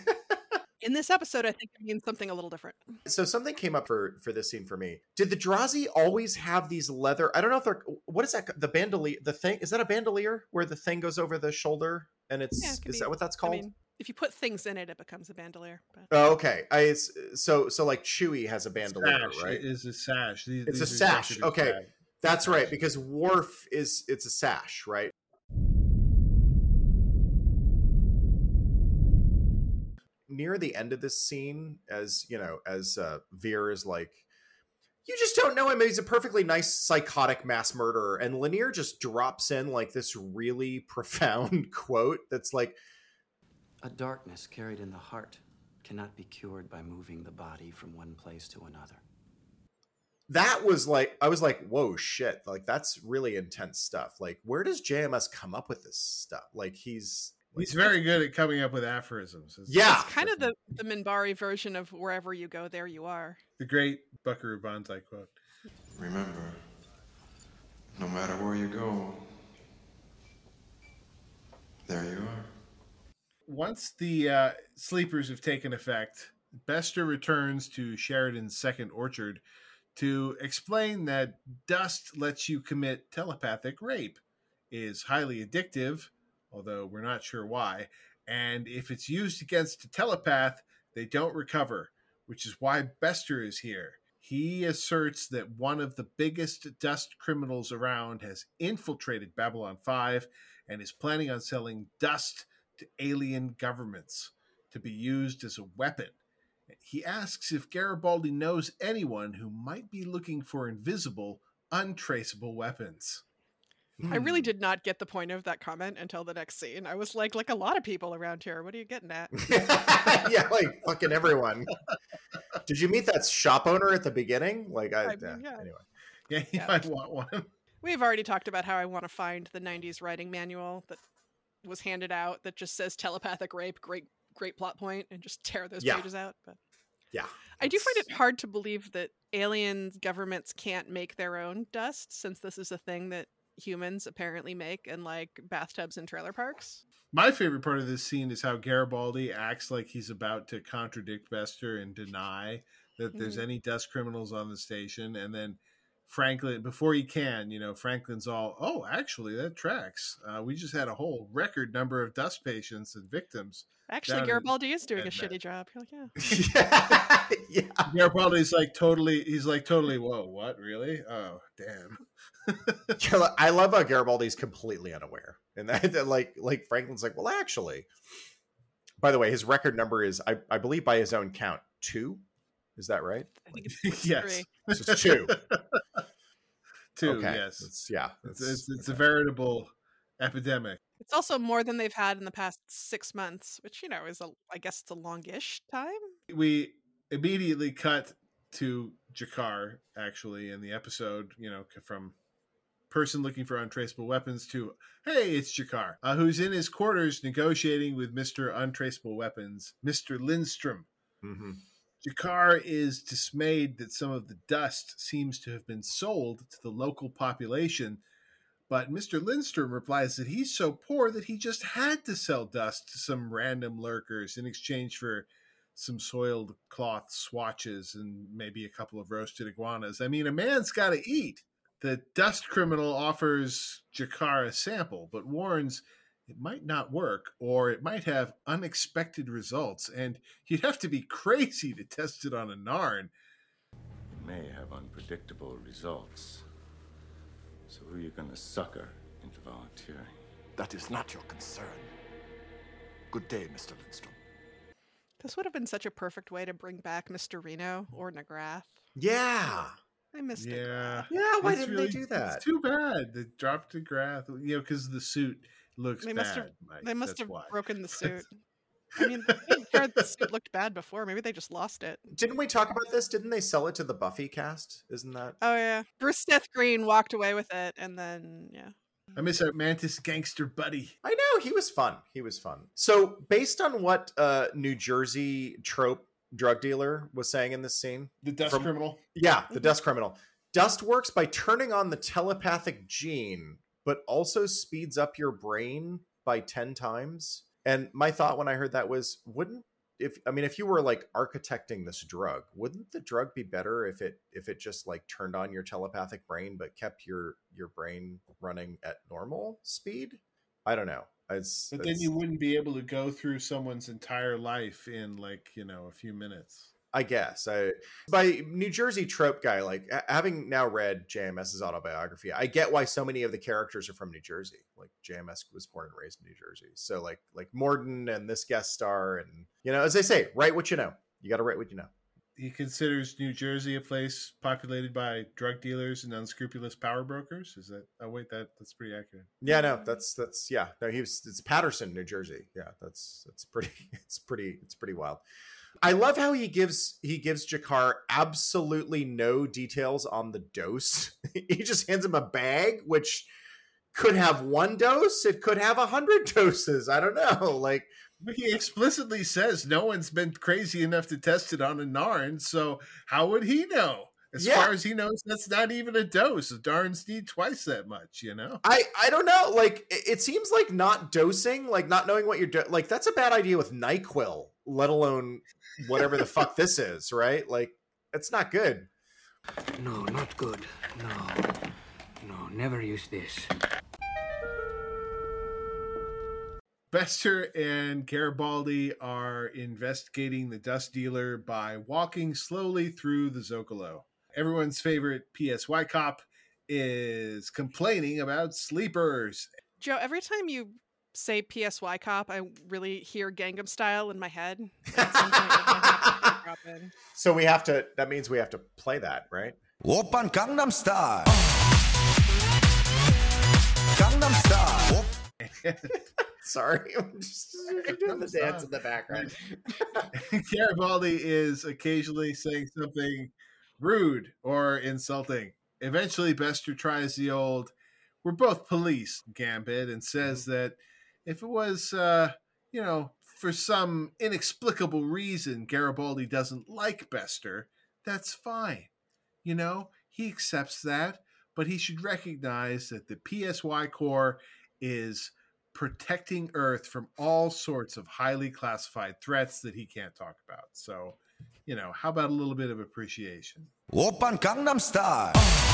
In this episode, I think it means something a little different. So something came up for for this scene for me. Did the Drazi always have these leather? I don't know if they're. What is that? The bandolier? The thing is that a bandolier where the thing goes over the shoulder and it's yeah, it is be, that what that's called? I mean, if you put things in it, it becomes a bandolier. But... Oh, okay. I it's, so so like Chewie has a bandolier, sash. right? It is a sash. These, it's these a sash. Okay, sash. That's sash. Right. Because Worf is it's a sash, right? Near the end of this scene, as you know, as uh, Veer is like, you just don't know him. He's a perfectly nice psychotic mass murderer, and Lennier just drops in like this really profound quote that's like, "A darkness carried in the heart cannot be cured by moving the body from one place to another." That was like, I was like, whoa, shit! Like that's really intense stuff. Like, where does J M S come up with this stuff? Like he's. He's very good at coming up with aphorisms. It's, yeah. It's kind of the, the Minbari version of wherever you go, there you are. The great Buckaroo Banzai quote. Remember, no matter where you go, there you are. Once the uh, sleepers have taken effect, Bester returns to Sheridan's second orchard to explain that dust lets you commit telepathic rape, is highly addictive, although we're not sure why, and if it's used against a telepath, they don't recover, which is why Bester is here. He asserts that one of the biggest dust criminals around has infiltrated Babylon five and is planning on selling dust to alien governments to be used as a weapon. He asks if Garibaldi knows anyone who might be looking for invisible, untraceable weapons. I really did not get the point of that comment until the next scene. I was like, like a lot of people around here. What are you getting at? Yeah, like fucking everyone. Did you meet that shop owner at the beginning? Like, I, I mean, yeah, yeah. anyway. Yeah, you Yeah. might want one. We've already talked about how I want to find the nineties writing manual that was handed out that just says telepathic rape, great, great plot point, and just tear those Yeah. pages out. But Yeah. I do find it hard to believe that alien governments can't make their own dust, since this is a thing that humans apparently make in like bathtubs and trailer parks. My favorite part of this scene is how Garibaldi acts like he's about to contradict Bester and deny that there's Mhm. any dust criminals on the station. And then Franklin, before he can, you know, Franklin's all, oh, actually, that tracks. Uh, we just had a whole record number of dust patients and victims. Actually, down in- Garibaldi is doing a Med- shitty job. You're like, yeah. Yeah. Garibaldi's like totally, he's like totally, whoa, what, really? Oh, damn. I love how Garibaldi's completely unaware. And that, that, like, like Franklin's like, well, actually, by the way, his record number is, I, I believe by his own count, two. Is that right? I think it's Yes. three. So it's two. Two, Okay. yes. It's, yeah. It's, it's, it's a veritable epidemic. It's also more than they've had in the past six months, which, you know, is a, I guess it's a longish time. We immediately cut to Jakar, actually, in the episode, you know, from person looking for untraceable weapons to, hey, it's Jakar, uh, who's in his quarters negotiating with Mister Untraceable Weapons, Mister Lindstrom. Mm-hmm. Jakar is dismayed that some of the dust seems to have been sold to the local population, but Mister Lindstrom replies that he's so poor that he just had to sell dust to some random lurkers in exchange for some soiled cloth swatches and maybe a couple of roasted iguanas. I mean, a man's got to eat. The dust criminal offers Jakar a sample, but warns it might not work, or it might have unexpected results, and you'd have to be crazy to test it on a Narn. It may have unpredictable results. So who are you going to sucker into volunteering? That is not your concern. Good day, Mister Lindstrom. This would have been such a perfect way to bring back Mister Reno or Nagrath. Yeah. I missed it. Yeah. Yeah, why It's didn't really- they do that? It's too bad. They dropped DeGrath, you know, because the suit looks They bad. must have. Mike. They must That's have why. broken the suit. I mean, I'm sure the suit looked bad before. Maybe they just lost it. Didn't we talk about this? Didn't they sell it to the Buffy cast? Isn't that? Oh yeah, Bruce Seth Green walked away with it, and then yeah. I miss our Mantis gangster buddy. I know, he was fun. He was fun. So based on what uh New Jersey trope drug dealer was saying in this scene, The dust From- criminal. yeah, the dust criminal. Dust works by turning on the telepathic gene, but also speeds up your brain by ten times. And my thought when I heard that was, wouldn't if I mean if you were like architecting this drug, wouldn't the drug be better if it if it just like turned on your telepathic brain but kept your your brain running at normal speed? I don't know. It's, But then it's- you wouldn't be able to go through someone's entire life in like, you know, a few minutes. I guess I by New Jersey trope guy, like ha- having now read J M S's autobiography, I get why so many of the characters are from New Jersey. Like J M S was born and raised in New Jersey, so like like Morden and this guest star, and you know, as they say, write what you know. You got to write what you know. He considers New Jersey a place populated by drug dealers and unscrupulous power brokers. Is that? Oh wait, that that's pretty accurate. Yeah, no, that's that's yeah. No, he was it's Patterson, New Jersey. Yeah, that's that's pretty. It's pretty. It's pretty wild. I love how he gives he gives Jakar absolutely no details on the dose. He just hands him a bag, which could have one dose. It could have a hundred doses. I don't know. Like He explicitly says no one's been crazy enough to test it on a Narn, so how would he know? As Yeah. far as he knows, that's not even a dose. Narns need twice that much, you know? I I don't know. Like it, it seems like not dosing, like not knowing what you're doing. Like that's a bad idea with NyQuil, let alone whatever the fuck this is, right? Like it's not good. No, not good. No. No, never use this. Bester and Garibaldi are investigating the dust dealer by walking slowly through the Zocalo. Everyone's favorite P S Y cop is complaining about sleepers. Joe, every time you say P S Y cop, I really hear Gangnam Style in my head. At some point in my head. drop in. So we have to, that means we have to play that, right? Oppan Gangnam Style. Gangnam Style. Sorry, I'm just doing the dance in the background. Garibaldi is occasionally saying something rude or insulting. Eventually, Bester tries the old, we're both police gambit and says mm-hmm. that if it was, uh, you know, for some inexplicable reason, Garibaldi doesn't like Bester, that's fine. You know, he accepts that, but he should recognize that the P S Y Corps is protecting Earth from all sorts of highly classified threats that he can't talk about. So, you know, how about a little bit of appreciation? Oppan Gangnam Style.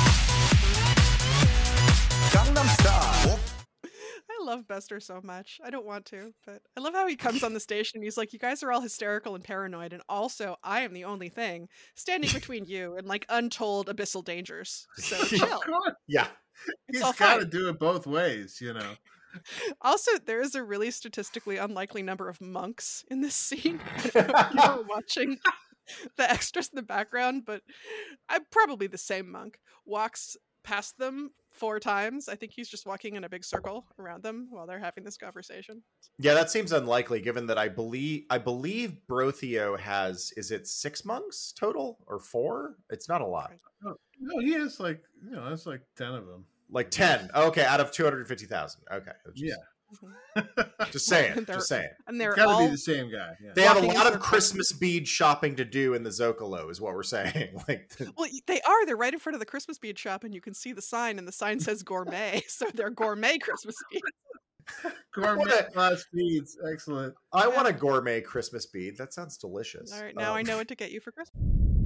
Gangnam Style. I love Bester so much. I don't want to, but I love how he comes on the station and he's like, you guys are all hysterical and paranoid, and also I am the only thing standing between you and like untold abyssal dangers. So chill. Yeah. It's He's got to do it both ways, you know. Also, there is a really statistically unlikely number of monks in this scene. I don't know if you were watching the extras in the background, but I'm probably the same monk. Walks past them four times. I think he's just walking in a big circle around them while they're having this conversation. Yeah, that seems unlikely given that I believe I believe Brothio has, is it six monks total or four? It's not a lot. No, no he has like, you know, that's like ten of them. Like ten. Okay, out of two hundred fifty thousand. Okay. Just, yeah. Just saying. Just saying. And they're it's gotta all be the same guy. Yeah. They have a lot of Christmas bead shopping to do in the Zocalo, is what we're saying. Like, well, they are. They're right in front of the Christmas bead shop, and you can see the sign, and the sign says gourmet, so they're gourmet Christmas beads. Gourmet glass beads, excellent. I want a gourmet Christmas bead. That sounds delicious. All right, now um, I know what to get you for Christmas.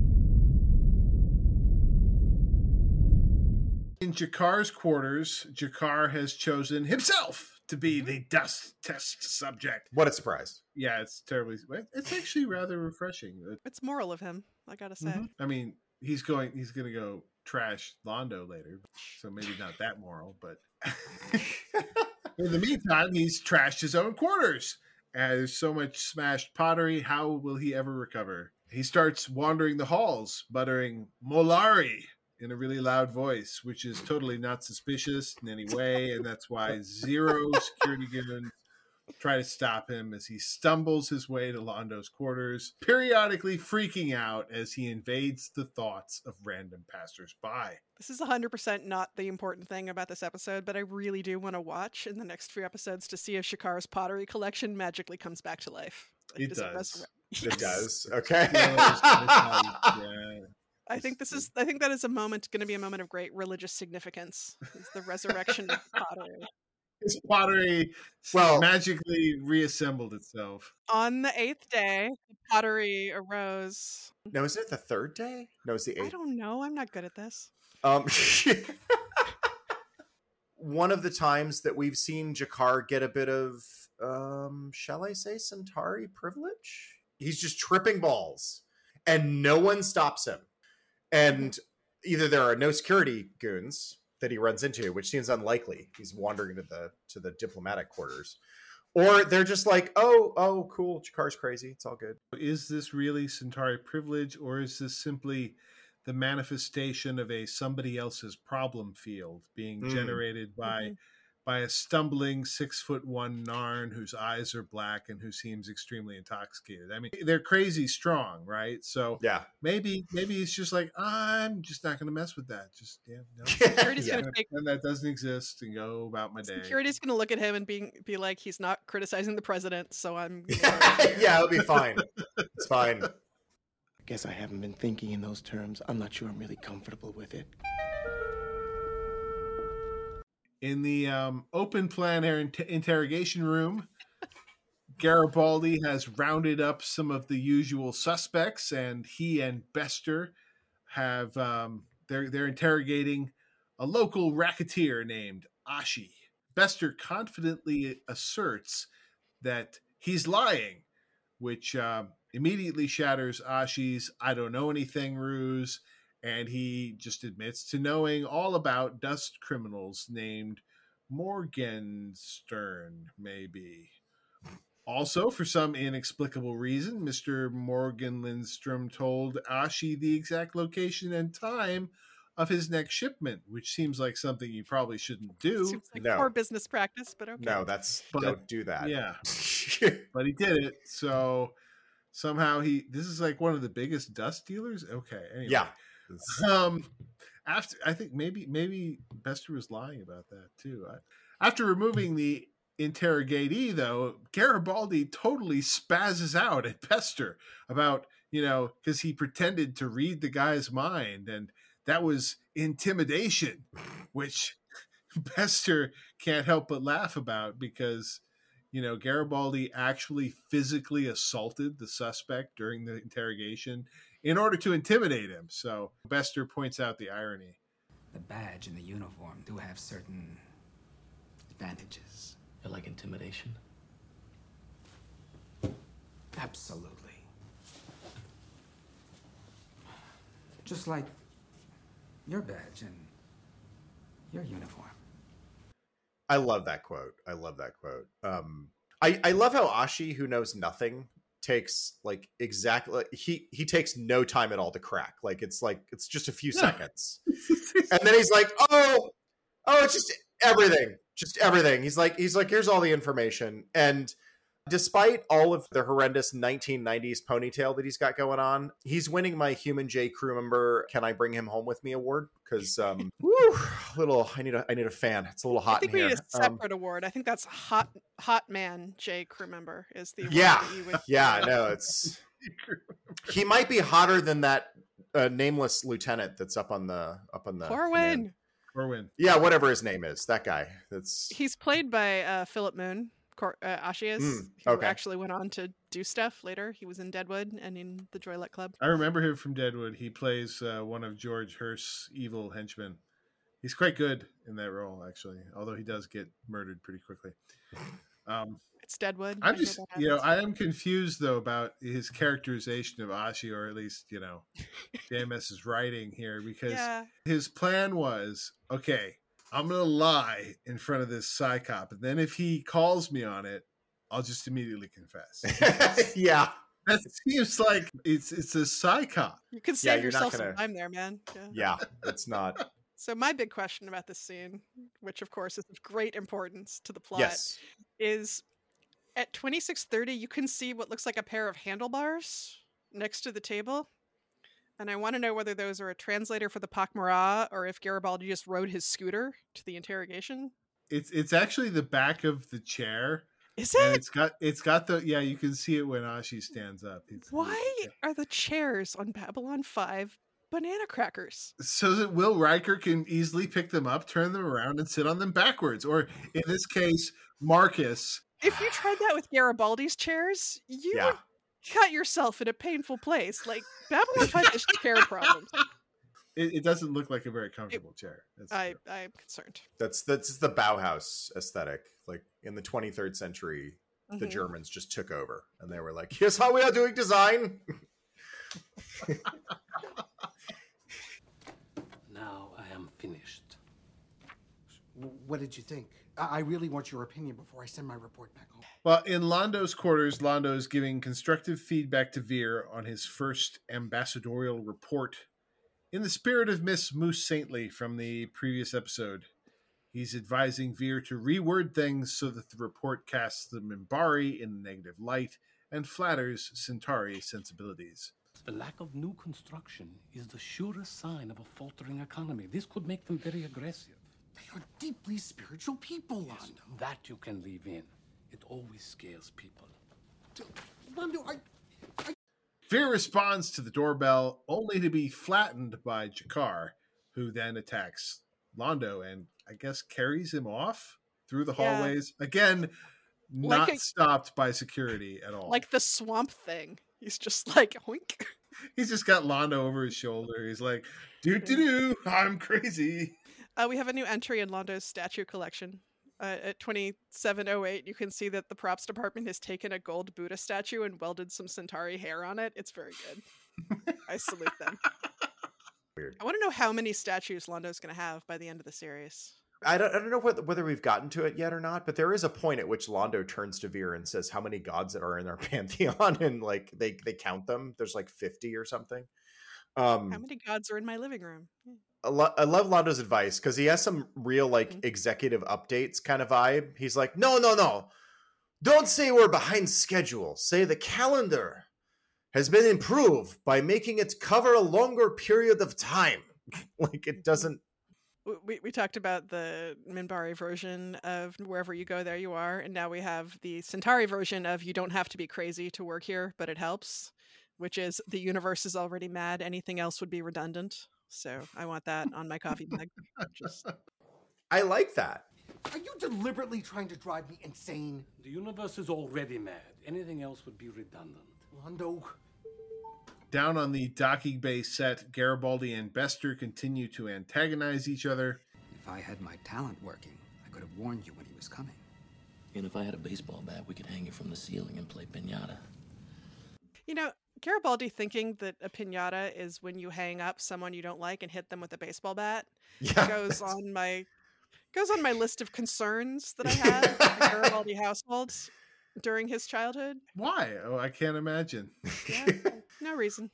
In Jakar's quarters, Jakar has chosen himself to be the dust test subject. What a surprise. Yeah, it's terribly... It's actually rather refreshing. It's moral of him, I gotta say. Mm-hmm. I mean, he's going. He's going to go trash Londo later, so maybe not that moral, but... In the meantime, he's trashed his own quarters. Uh, there's so much smashed pottery. How will he ever recover? He starts wandering the halls, muttering, Molari, in a really loud voice, which is totally not suspicious in any way, and that's why zero security goons try to stop him as he stumbles his way to Londo's quarters, periodically freaking out as he invades the thoughts of random passersby. This is one hundred percent not the important thing about this episode, but I really do want to watch in the next few episodes to see if Shakar's pottery collection magically comes back to life. Like, it does. It, it does. Okay. Yeah. I think this is. I think that is a moment, going to be a moment of great religious significance. Is the resurrection of pottery. His pottery well, magically reassembled itself. On the eighth day, the pottery arose. No, is it the third day? No, it's the eighth. I don't know. I'm not good at this. Um, one of the times that we've seen Jakar get a bit of, um, shall I say, Centauri privilege? He's just tripping balls, and no one stops him. And either there are no security goons that he runs into, which seems unlikely. He's wandering to the to the diplomatic quarters, or they're just like, "Oh, oh, cool, Jakar's crazy. It's all good." Is this really Centauri privilege, or is this simply the manifestation of a somebody else's problem field being mm. generated by mm-hmm. by a stumbling six foot one Narn whose eyes are black and who seems extremely intoxicated? I mean, they're crazy strong, right? So yeah, maybe maybe it's just like, I'm just not going to mess with that. Just yeah, no. Security's yeah. gonna take, and that doesn't exist and go about my day. Security's going to look at him and be be like, he's not criticizing the president, so I'm. Yeah, it'll be fine. It's fine. I guess I haven't been thinking in those terms. I'm not sure I'm really comfortable with it. In the um, open plan air inter- interrogation room, Garibaldi has rounded up some of the usual suspects, and he and Bester have um, they're they're interrogating a local racketeer named Ashi. Bester confidently asserts that he's lying, which uh, immediately shatters Ashi's "I don't know anything" ruse. And he just admits to knowing all about dust criminals named Morgenstern, maybe. Also, for some inexplicable reason, Mister Morgan Lindstrom told Ashi the exact location and time of his next shipment, which seems like something you probably shouldn't do. Seems like No. poor business practice, but okay. No, that's But- don't do that. Yeah. But he did it, so somehow he this is like one of the biggest dust dealers. Okay, anyway. Yeah. Um after I think maybe maybe Bester was lying about that too. I, after removing the interrogatee, though, Garibaldi totally spazzes out at Bester about, you know, because he pretended to read the guy's mind, and that was intimidation, which Bester can't help but laugh about because, you know, Garibaldi actually physically assaulted the suspect during the interrogation in order to intimidate him. So Bester points out the irony. The badge and the uniform do have certain advantages. You like intimidation? Absolutely. Just like your badge and your uniform. I love that quote. I love that quote. Um, I, I love how Ashi, who knows nothing, takes like exactly he he takes no time at all to crack. Like it's like it's just a few seconds, and then he's like, oh, oh, it's just everything, just everything. He's like he's like here's all the information, and despite all of the horrendous nineteen nineties ponytail that he's got going on, he's winning my Human J crew member Can I Bring Him Home With Me award because um woo, little I need a I need a fan. It's a little hot I think in we here. need a Um, separate award. I think that's hot hot man J crew member is the award yeah, that you would yeah, no, it's he might be hotter than that uh, nameless lieutenant that's up on the up on the Corwin. Corwin. Yeah, whatever his name is, that guy. That's He's played by uh, Philip Moon. Cor- uh, Ashi is, Mm, who okay. actually went on to do stuff later. He was in Deadwood and in the Joylet Club. I remember him from Deadwood. He plays uh, one of George Hurst's evil henchmen. He's quite good in that role, actually, although he does get murdered pretty quickly. Um, It's Deadwood. I'm I know just, that you know, happens. I am confused, though, about his characterization of Ashi, or at least, you know, JMS's writing here, because Yeah. his plan was, okay, I'm going to lie in front of this psychop, and then if he calls me on it, I'll just immediately confess. yeah. That seems like it's it's a psychop. You can Yeah, save you're not yourself gonna- some time there, man. Yeah. yeah, it's not. So my big question about this scene, which of course is of great importance to the plot, Yes. is at twenty-six thirty you can see what looks like a pair of handlebars next to the table. And I want to know whether those are a translator for the Pakmara or if Garibaldi just rode his scooter to the interrogation. It's it's actually the back of the chair. Is And it? it's got it's got the yeah, you can see it when Ashi stands up. It's, Why are the chairs on Babylon five banana crackers? so that Will Riker can easily pick them up, turn them around, and sit on them backwards. Or in this case, Marcus. If you tried that with Garibaldi's chairs, you Yeah. would cut yourself in a painful place. Like Babylon five has chair problems. It, it doesn't look like a very comfortable chair. That's I I'm concerned. That's that's the Bauhaus aesthetic. Like in the twenty-third century, the Mhm. Germans just took over and they were like, here's how we are doing design. Now I am finished. W- What did you think? I I really want your opinion before I send my report back home. Well, in Londo's quarters, Londo is giving constructive feedback to Veer on his first ambassadorial report. In the spirit of Miss Moose Saintly from the previous episode, he's advising Veer to reword things so that the report casts the Minbari in a negative light and flatters Centauri's sensibilities. The lack of new construction is the surest sign of a faltering economy. This could make them very aggressive. They are deeply spiritual people, Yes, Londo. that you can leave in. It always scares people. Londo, I, Veer responds to the doorbell only to be flattened by Jakar, who then attacks Londo and I guess carries him off through the Yeah. hallways. Again, Like not a- stopped by security at all. Like the swamp thing. He's just like hoink. He's just got Londo over his shoulder. He's like, doo doo doo, I'm crazy. Uh, we have a new entry in Londo's statue collection. Uh, at twenty-seven oh eight, you can see that the props department has taken a gold Buddha statue and welded some Centauri hair on it. It's very good. I salute them. Weird. I want to know how many statues Londo's going to have by the end of the series. I don't, I don't know whether, whether we've gotten to it yet or not, but there is a point at which Londo turns to Veer and says how many gods that are in our pantheon, and like they they count them. There's like fifty or something. Um, How many gods are in my living room? Yeah. I, lo- I love Londo's advice because he has some real like Mhm. executive updates kind of vibe. He's like, no, no, no, don't say we're behind schedule. Say the calendar has been improved by making it cover a longer period of time. Like it doesn't. W- We, we talked about the Minbari version of wherever you go, there you are. And now we have the Centauri version of you don't have to be crazy to work here, but it helps, which is the universe is already mad. Anything else would be redundant. So I want that on my coffee mug. Just I like that. Are you deliberately trying to drive me insane? The universe is already mad. Anything else would be redundant. Londo. Down on the docking bay set, Garibaldi and Bester continue to antagonize each other. If I had my talent working, I could have warned you when he was coming. And if I had a baseball bat, we could hang you from the ceiling and play piñata. You know, Garibaldi thinking that a piñata is when you hang up someone you don't like and hit them with a baseball bat Yeah. goes on my goes on my list of concerns that I had with the Garibaldi household during his childhood. Why? Oh, I can't imagine. Yeah, no reason.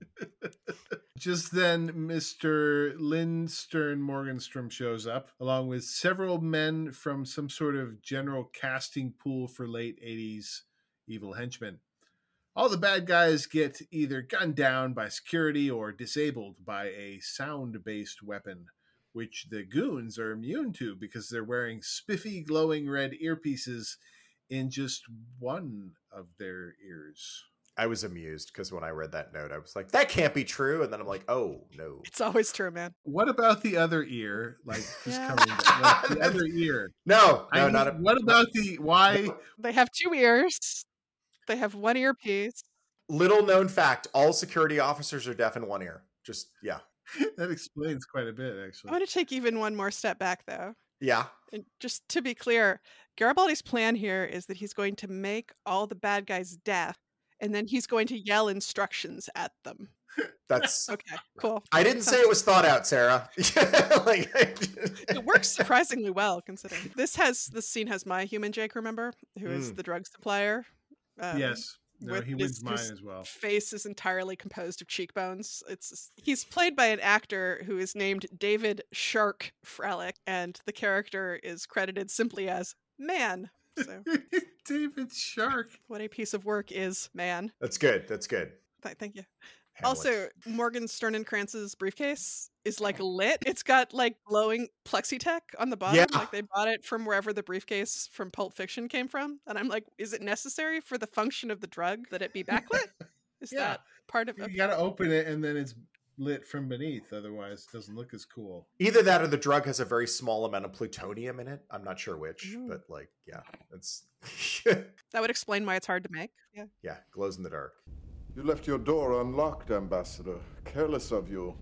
Just then, Mister Lindstern Morgenstrom shows up, along with several men from some sort of general casting pool for late eighties evil henchmen. All the bad guys get either gunned down by security or disabled by a sound-based weapon, which the goons are immune to because they're wearing spiffy, glowing red earpieces in just one of their ears. I was amused because when I read that note, I was like, that can't be true. And then I'm like, oh, no. It's always true, man. What about the other ear? Like, just Yeah. coming down, like the other ear. No, I no, mean, not a, what about the, why? They have two ears. They have one earpiece. little known fact. All security officers are deaf in one ear. Just, yeah. That explains quite a bit, I actually. want to take even one more step back, though. Yeah. And just to be clear, Garibaldi's plan here is that he's going to make all the bad guys deaf, and then he's going to yell instructions at them. That's Okay, cool. I didn't say it was thought out, Sarah. Like, It works surprisingly well, considering this has this scene has my human Jake, remember, who is Mm. the drug supplier. um, Yes. No, with he his- wins mine whose as well. Face is entirely composed of cheekbones. It's he's played by an actor who is named David Shark Frelick, and the character is credited simply as Man. So David Shark. what a piece of work is Man. that's good. That's good. Th- thank you. Hamlet. Also, Morgan Sternenkranz's briefcase is like lit. It's got like glowing plexitech on the bottom. Yeah. Like they bought it from wherever the briefcase from Pulp Fiction came from. And I'm like, is it necessary for the function of the drug that it be backlit? Is Yeah. that part of You it? gotta open it and then it's lit from beneath, otherwise it doesn't look as cool. Either that or the drug has a very small amount of plutonium in it. I'm not sure which, Mm. but like, yeah, it's That would explain why it's hard to make. Yeah. yeah, glows in the dark. You left your door unlocked, Ambassador. Careless of you.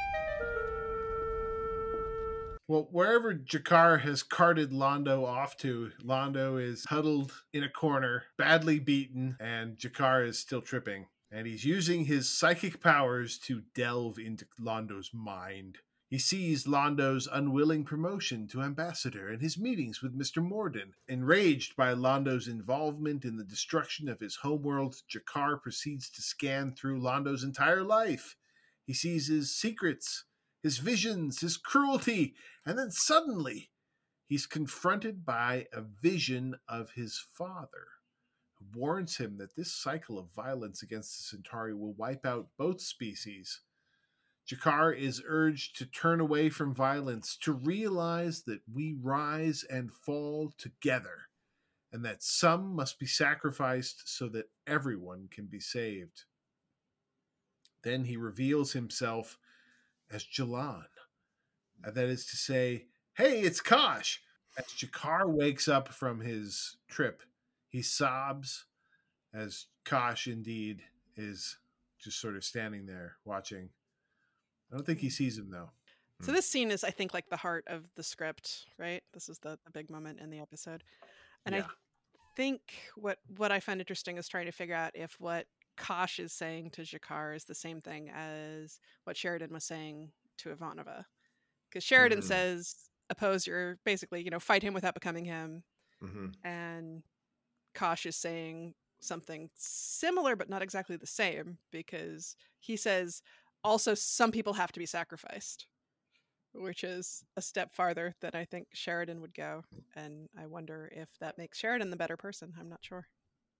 Well, wherever Jakar has carted Londo off to, Londo is huddled in a corner, badly beaten, and Jakar is still tripping. And he's using his psychic powers to delve into Londo's mind. He sees Londo's unwilling promotion to ambassador and his meetings with Mister Morden. Enraged by Londo's involvement in the destruction of his homeworld, Jakar proceeds to scan through Londo's entire life. He sees his secrets, his visions, his cruelty, and then suddenly he's confronted by a vision of his father, who warns him that this cycle of violence against the Centauri will wipe out both species. Jakar is urged to turn away from violence, to realize that we rise and fall together, and that some must be sacrificed so that everyone can be saved. Then he reveals himself as Jalan, and that is to say, hey, it's Kosh. As Jakar wakes up from his trip, he sobs as Kosh indeed is just sort of standing there watching. I don't think he sees him, though. So this scene is, I think, like the heart of the script, right? This is the, the big moment in the episode. And Yeah. I think what what I find interesting is trying to figure out if what Kosh is saying to Jakar is the same thing as what Sheridan was saying to Ivanova. Because Sheridan Mm. says, oppose your, basically, you know, fight him without becoming him. Mm-hmm. And Kosh is saying something similar, but not exactly the same, because he says, also, some people have to be sacrificed, which is a step farther than I think Sheridan would go. And I wonder if that makes Sheridan the better person. I'm not sure.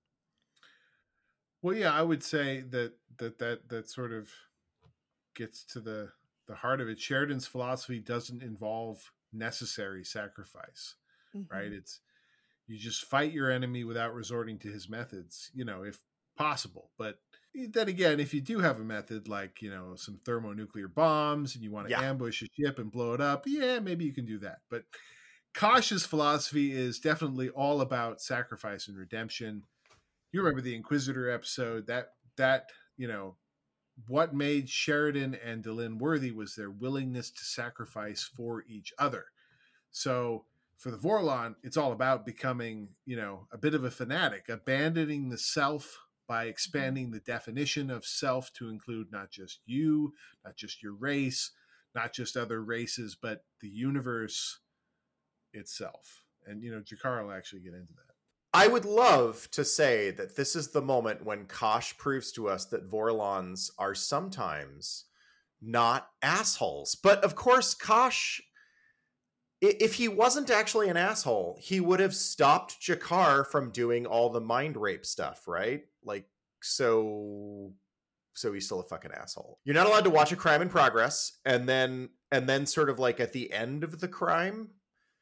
Well, yeah, I would say that that that, that sort of gets to the, the heart of it. Sheridan's philosophy doesn't involve necessary sacrifice, Mm-hmm. right? It's you just fight your enemy without resorting to his methods, you know, if possible. But then again, if you do have a method like, you know, some thermonuclear bombs and you want to Yeah. ambush a ship and blow it up, yeah, maybe you can do that. But Kosh's philosophy is definitely all about sacrifice and redemption. You remember the Inquisitor episode, that, that, you know, what made Sheridan and Delenn worthy was their willingness to sacrifice for each other. So for the Vorlon, it's all about becoming, you know, a bit of a fanatic, abandoning the self by expanding the definition of self to include not just you, not just your race, not just other races, but the universe itself. And, you know, Jakar will actually get into that. I would love to say that this is the moment when Kosh proves to us that Vorlons are sometimes not assholes. But of course, Kosh, if he wasn't actually an asshole, he would have stopped Jakar from doing all the mind rape stuff, right? Like, so, so he's still a fucking asshole. You're not allowed to watch a crime in progress and then, and then sort of like at the end of the crime,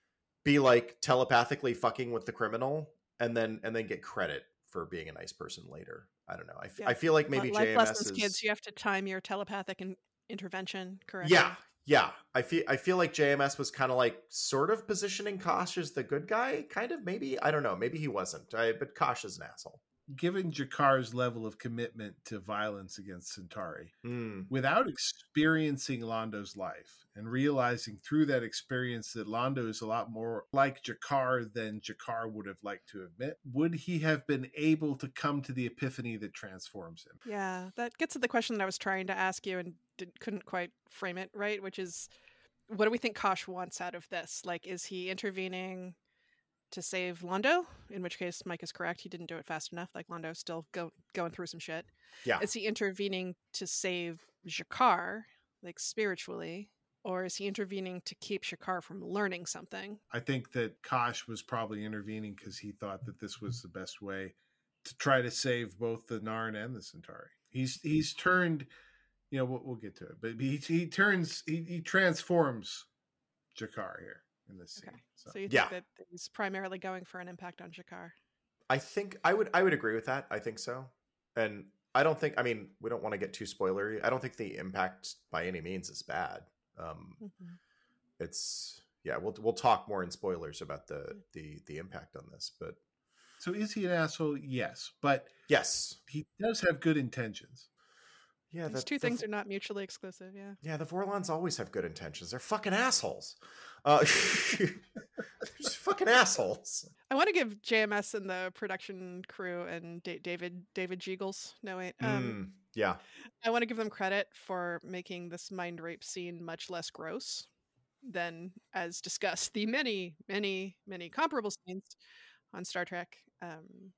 be like telepathically fucking with the criminal and then, and then get credit for being a nice person later. I don't know. I, f- Yeah. I feel like maybe Life J M S lessons, is... kids, you have to time your telepathic in- intervention correctly. Yeah. Yeah, I feel I feel like J M S was kind of like sort of positioning Kosh as the good guy, kind of, maybe. I don't know. Maybe he wasn't, I, but Kosh is an asshole. Given Jakar's level of commitment to violence against Centauri, Mm. without experiencing Londo's life and realizing through that experience that Londo is a lot more like Jakar than Jakar would have liked to admit, would he have been able to come to the epiphany that transforms him? Yeah, that gets at the question that I was trying to ask you and did, couldn't quite frame it right, which is, what do we think Kosh wants out of this? Like, is he intervening to save Londo? In which case, Mike is correct. He didn't do it fast enough. Like, Londo's still go, going through some shit. Yeah. Is he intervening to save Jakar, like, spiritually? Or is he intervening to keep Jakar from learning something? I think that Kosh was probably intervening because he thought that this was the best way to try to save both the Narn and the Centauri. He's he's turned, you know, we'll, we'll get to it, but he he turns, he, he transforms Jakar here in this scene. Okay. So, So you think Yeah. that he's primarily going for an impact on Jakar? I think I would I would agree with that. I think so. And I don't think, I mean, we don't want to get too spoilery. I don't think the impact by any means is bad. Um, Mm-hmm. It's, yeah, we'll we'll talk more in spoilers about the the the impact on this, but so is he an asshole? Yes, but yes, he does have good intentions. Yeah, These the- two the- things are not mutually exclusive, yeah. Yeah, the Vorlons always have good intentions. They're fucking assholes. Uh, they're just fucking assholes. I want to give J M S and the production crew and Da- David David Jeagles, no wait, um, Mm, yeah. I want to give them credit for making this mind rape scene much less gross than, as discussed, the many, many, many comparable scenes on Star Trek. Um,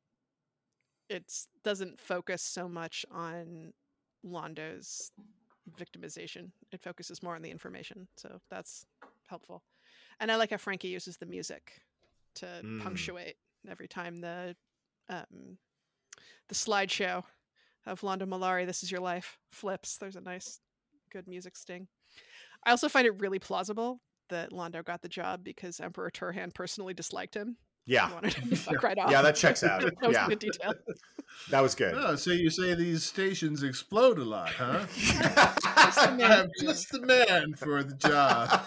it doesn't focus so much on Londo's victimization. It focuses more on the information, so that's helpful. And I like how Frankie uses the music to Mm. punctuate every time the um, the slideshow of Londo Mollari, "This Is Your Life," flips. There's a nice, good music sting. I also find it really plausible that Londo got the job because Emperor Turhan personally disliked him. Yeah. He wanted him to fuck right off. Yeah, that checks out. That was Yeah. a good detail. That was good. Oh, so you say these stations explode a lot, huh? Just the man. I'm just the man for the job.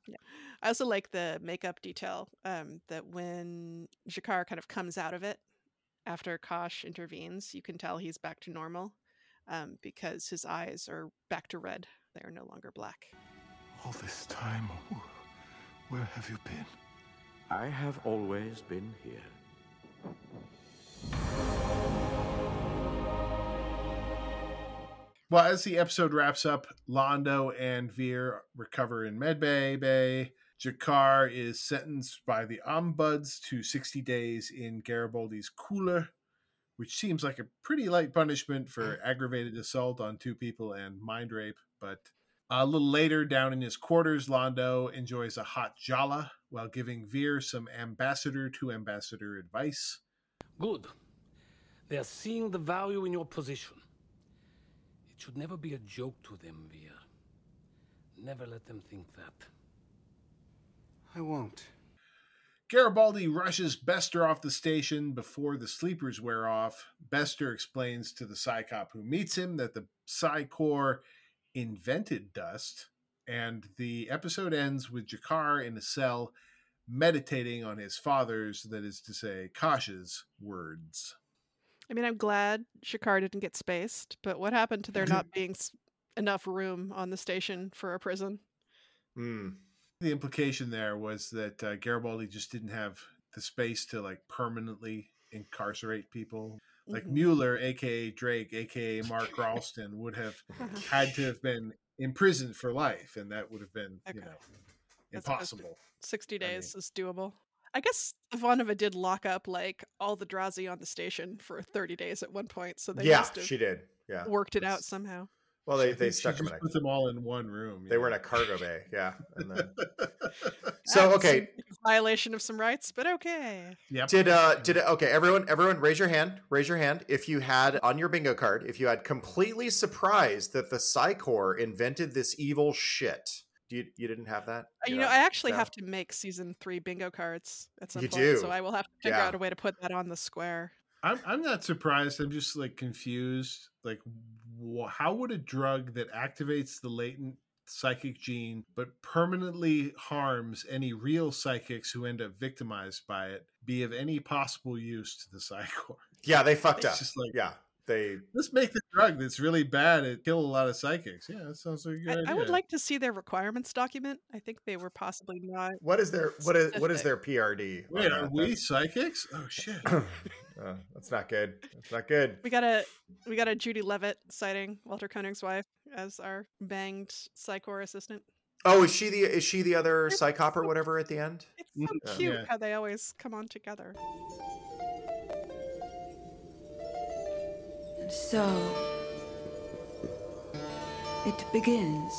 I also like the makeup detail, um, that when Jakar kind of comes out of it after Kosh intervenes, you can tell he's back to normal, um, because his eyes are back to red. They are no longer black. All this time, where have you been? I have always been here. Well, as the episode wraps up, Londo and Veer recover in Medbay Bay. G'Kar is sentenced by the Ombuds to sixty days in Garibaldi's cooler, which seems like a pretty light punishment for aggravated assault on two people and mind rape. But a little later, down in his quarters, Londo enjoys a hot jala while giving Veer some ambassador-to-ambassador advice. Good. They are seeing the value in your position. It should never be a joke to them, Veer. Never let them think that. I won't. Garibaldi rushes Bester off the station before the sleepers wear off. Bester explains to the Psy-Cop who meets him that the Psi-Corps invented dust, and the episode ends with G'Kar in a cell meditating on his father's, that is to say, Kosh's words. I mean, I'm glad G'Kar didn't get spaced, but what happened to there not being s- enough room on the station for a prison? Mm. The implication there was that uh, Garibaldi just didn't have the space to like permanently incarcerate people. Like Mhm. Mueller, aka Drake, aka Mark Ralston, would have had to have been imprisoned for life, and that would have been, you know, As opposed to impossible. sixty days is doable. I guess Ivanova did lock up like all the Drazi on the station for thirty days at one point, so they Yeah, must have she did. Yeah. worked it out somehow. Well, they, I they think she stuck them just in a put them all in one room. They were in a cargo bay, yeah. And then... so That's okay, a violation of some rights, but okay. Yep. did uh did it, okay everyone everyone raise your hand raise your hand if you had on your bingo card, if you had completely surprised that the Psi-Corps invented this evil shit. Do you you didn't have that? Uh, You You're know, not- I actually no? have to make season three bingo cards at some You point, do? so I will have to figure Yeah. out a way to put that on the square. I'm I'm not surprised. I'm just like confused. Like, wh- how would a drug that activates the latent psychic gene but permanently harms any real psychics who end up victimized by it be of any possible use to the Psi-Corps? Yeah, they fucked It's up. just like, yeah, they let's make the drug that's really bad and kill a lot of psychics. Yeah, that sounds like a good I, idea. I would like to see their requirements document. I think they were possibly not. What is their what is what is specific. their P R D? on Wait, are that? we That's- psychics? Oh shit! uh, that's not good. That's not good. We got a we got a Judy Levitt citing Walter Koenig's wife as our banged Psi-Corps assistant. Oh, is she the is she the other Psy-Cop or whatever at the end? It's so Yeah. cute Yeah. how they always come on together. And so, it begins.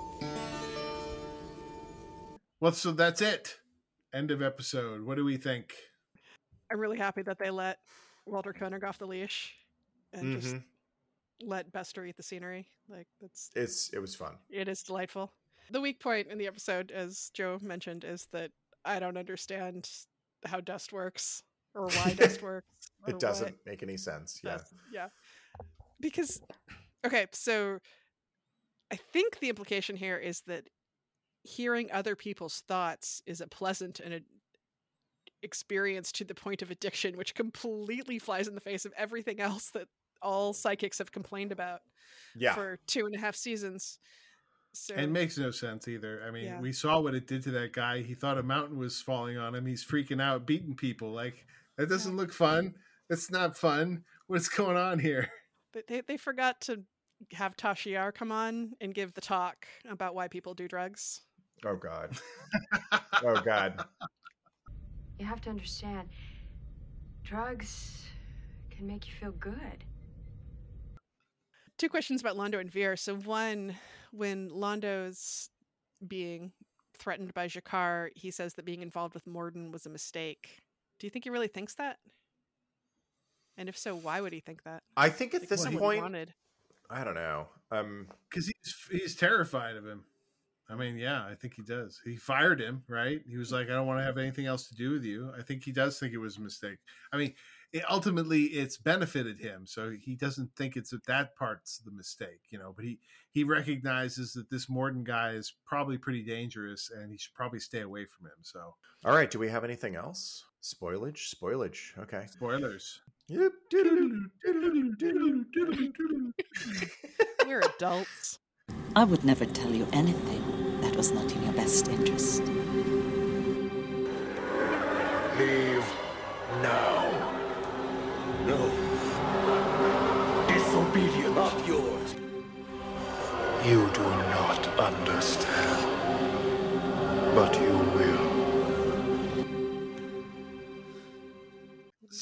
Well, so that's it. End of episode. What do we think? I'm really happy that they let Walter Koenig off the leash and just Mhm. let Bester eat the scenery. Like that's It's it was fun. it is delightful. The weak point in the episode, as Joe mentioned, is that I don't understand how dust works or why dust works. or It doesn't what make any sense. Yeah. dust- yeah. Because okay, so I think the implication here is that hearing other people's thoughts is a pleasant and a experience to the point of addiction, which completely flies in the face of everything else that all psychics have complained about Yeah. for two and a half seasons. So It makes no sense either. I mean, Yeah. we saw what it did to that guy. He thought a mountain was falling on him. He's freaking out, beating people. Like, that doesn't look fun. It's not fun. What's going on here? they, they they forgot to have Tashiar come on and give the talk about why people do drugs. Oh god. Oh god. You have to understand, drugs can make you feel good. Two questions about Londo and Veer. So one, when Londo's being threatened by G'Kar, he says that being involved with Morden was a mistake. Do you think he really thinks that? And if so, why would he think that? I think at Like, this what he point, wanted. I don't know. Um, Because he's he's terrified of him. I mean, yeah, I think he does. He fired him, right? He was like, I don't want to have anything else to do with you. I think he does think it was a mistake. I mean, it, ultimately, it's benefited him, so he doesn't think it's that part's the mistake, you know. But he he recognizes that this Morden guy is probably pretty dangerous, and he should probably stay away from him. So, all right. Do we have anything else? Spoilage. Spoilage. Okay. spoilers. Yep. We're adults. I would never tell you anything that was not in your best interest. Leave now. No. Disobedience. Not yours. You do not understand, but you will.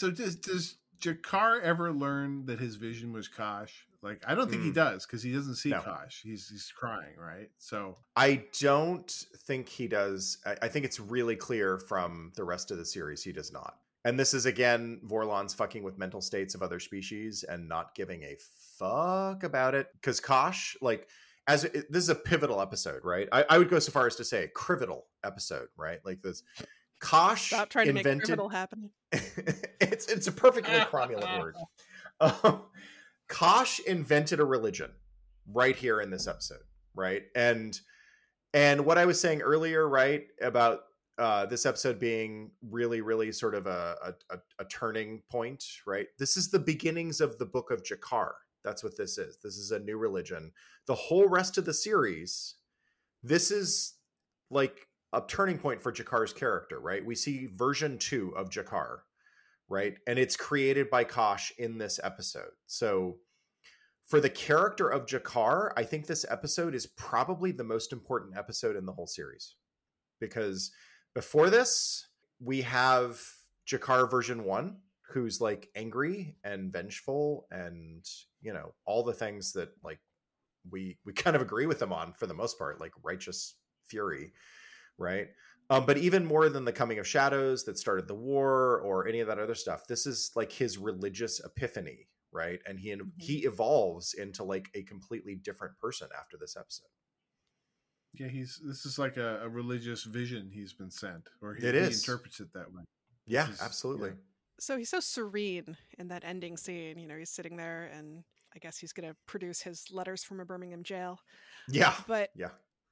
So does does G'Kar ever learn that his vision was Kosh? Like, I don't think Mm. he does because he doesn't see No. Kosh. He's he's crying, right? So I don't think he does. I, I think it's really clear from the rest of the series he does not. And this is again Vorlon's fucking with mental states of other species and not giving a fuck about it. Because Kosh, like, as it, this is a pivotal episode, right? I, I would go so far as to say crivital episode, right? Like this. Kosh Stop trying to invented. make criminal happen. it's it's a perfectly cromulent word. Um, Kosh invented a religion right here in this episode, right? And and what I was saying earlier, right, about uh, this episode being really, really sort of a, a a turning point, right? This is the beginnings of the Book of G'Kar. That's what this is. This is a new religion. The whole rest of the series, this is like a turning point for G'Kar's character, right? We see version two of G'Kar, right? And it's created by Kosh in this episode. So for the character of G'Kar, I think this episode is probably the most important episode in the whole series. Because before this, we have G'Kar version one, who's like angry and vengeful and, you know, all the things that like we we kind of agree with him on for the most part, like righteous fury. Right. Um, but even more than the coming of shadows that started the war or any of that other stuff, this is like his religious epiphany. Right. And he mm-hmm. he evolves into like a completely different person after this episode. Yeah, he's this is like a, a religious vision he's been sent, or he, it he is. interprets it that way. Yeah, is, absolutely. Yeah. So he's so serene in that ending scene. You know, he's sitting there and I guess he's going to produce his letters from a Birmingham jail. Yeah. But yeah.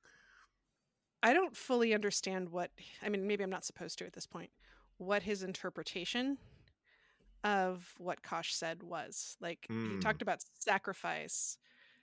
I don't fully understand what, I mean, maybe I'm not supposed to at this point, what his interpretation of what Kosh said was. Like, mm. he talked about sacrifice.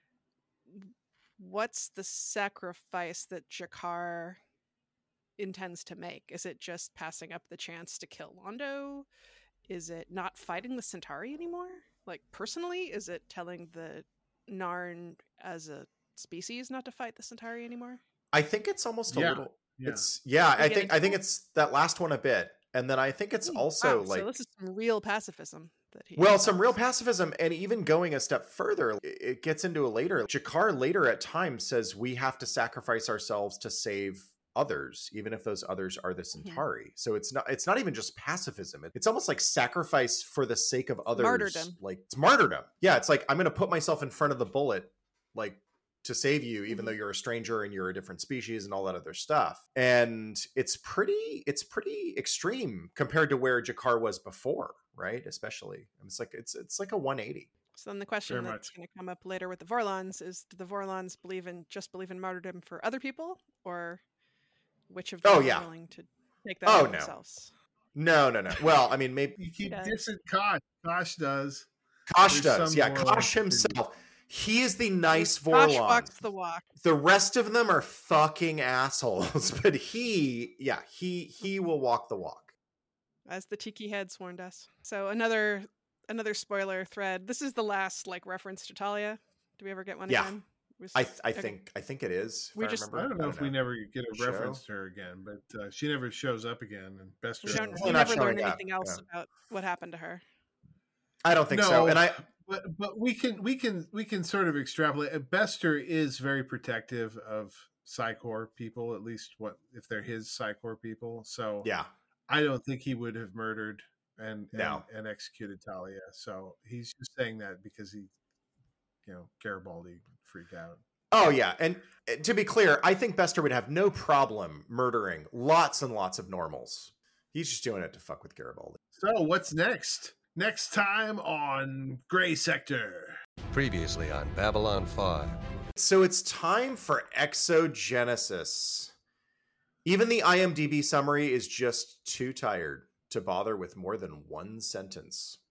What's the sacrifice that G'Kar intends to make? Is it just passing up the chance to kill Londo? Is it not fighting the Centauri anymore? Like, personally, is it telling the Narn as a species not to fight the Centauri anymore? I think it's almost a yeah. little. Yeah. It's yeah. I think I think it's that last one a bit, and then I think it's also wow, like so this is some real pacifism that he. Well, some real pacifism, and even going a step further, it gets into a later. G'Kar later at times says we have to sacrifice ourselves to save others, even if those others are the Centauri. Mm-hmm. So it's not it's not even just pacifism. It's almost like sacrifice for the sake of others. Martyrdom. Like it's martyrdom. Yeah, it's like I'm going to put myself in front of the bullet, like. To save you, even mm-hmm. though you're a stranger and you're a different species and all that other stuff. And it's pretty, it's pretty extreme compared to where G'Kar was before, right? Especially, and it's like it's it's like a one eighty. So then the question Very that's going to come up later with the Vorlons is: do the Vorlons believe in just believe in martyrdom for other people, or which of them oh, are yeah. willing to take that oh, on no. themselves? No, no, no. Well, I mean, maybe you keep dissing Kosh. Kosh does. Kosh There's does. Yeah, Kosh himself. He is the nice Vorlon. Kosh walks the walk. The rest of them are fucking assholes, but he, yeah, he he will walk the walk. As the Tiki Heads warned us. So another another spoiler thread. This is the last like reference to Talia. Do we ever get one yeah. again? Was, I I okay. think I think it is. We I just remember. I don't know I don't if know. we never get a Show? reference to her again, but uh, she never shows up again. And best we, don't, well, we never learn up. anything else yeah. about what happened to her. I don't think no, so. And I but but we can we can we can sort of extrapolate. Bester is very protective of Psi Corps people, at least what if they're his Psi Corps people. So yeah, I don't think he would have murdered and no. and, and executed Talia. So he's just saying that because he, you know, Garibaldi freaked out. Oh yeah, and to be clear, I think Bester would have no problem murdering lots and lots of normals. He's just doing it to fuck with Garibaldi. So what's next? Next time on Gray Sector. Previously on Babylon five. So it's time for Exogenesis. Even the I M D B summary is just too tired to bother with more than one sentence.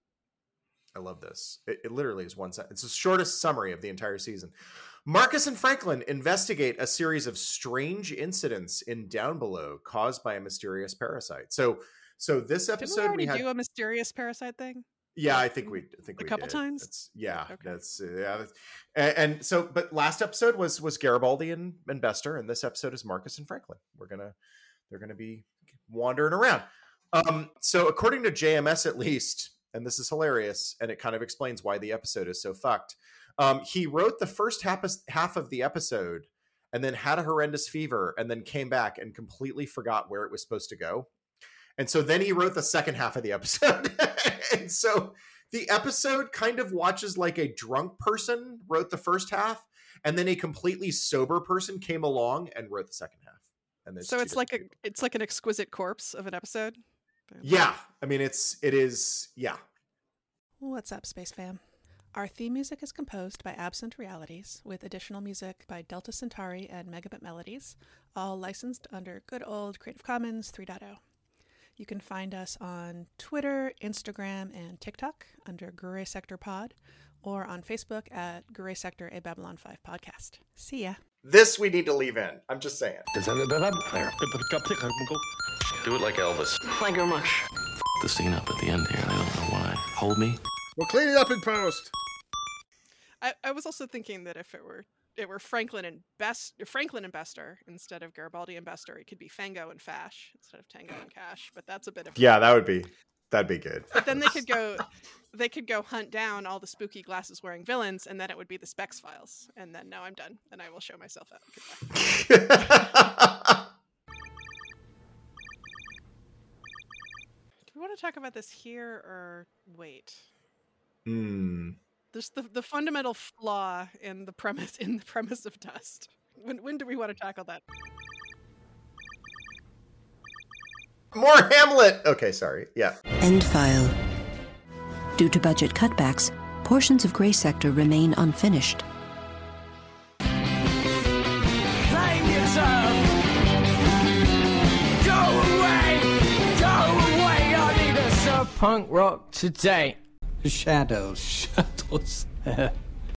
I love this. It, it literally is one sentence. It's the shortest summary of the entire season. Marcus and Franklin investigate a series of strange incidents in Down Below caused by a mysterious parasite. So So this episode Didn't we already we had, do a mysterious parasite thing? Yeah, I think we I think a we couple did. times. It's, yeah, okay. that's yeah, that's, and, and so but last episode was was Garibaldi and, and Bester, and this episode is Marcus and Franklin. We're gonna they're gonna be wandering around. Um, so according to J M S, at least, and this is hilarious, and it kind of explains why the episode is so fucked. Um, he wrote the first half of, half of the episode and then had a horrendous fever and then came back and completely forgot where it was supposed to go. And so then he wrote the second half of the episode. And so the episode kind of watches like a drunk person wrote the first half, and then a completely sober person came along and wrote the second half. And there's So two it's like a different people. it's like an exquisite corpse of an episode. Yeah. I mean, it's, it is, yeah. What's up, Space Fam? Our theme music is composed by Absent Realities, with additional music by Delta Centauri and Megabit Melodies, all licensed under good old Creative Commons three point oh. You can find us on Twitter, Instagram, and TikTok under Gure Sector Pod, or on Facebook at Gure Sector, a Babylon five podcast. See ya. This we need to leave in. I'm just saying. Do it like Elvis. Thank you very much. F the scene up at the end here. I don't know why. Hold me. We'll clean it up in post. I, I was also thinking that if it were it were Franklin and Best Franklin and Bester instead of Garibaldi and Bester, it could be Fango and Fash instead of Tango and Cash. But that's a bit of Yeah, that would be, that'd be good. But then they could go they could go hunt down all the spooky glasses wearing villains, and then it would be the Specs Files. And then now I'm done, and I will show myself out. Goodbye. Do we want to talk about this here or wait? Hmm. There's the the fundamental flaw in the premise in the premise of Dust. When when do we want to tackle that? More Hamlet. Okay, sorry. Yeah. End file. Due to budget cutbacks, portions of Gray Sector remain unfinished. Playing guitar. Go away, go away. I need a sub punk rock today. Shadows. Shadows.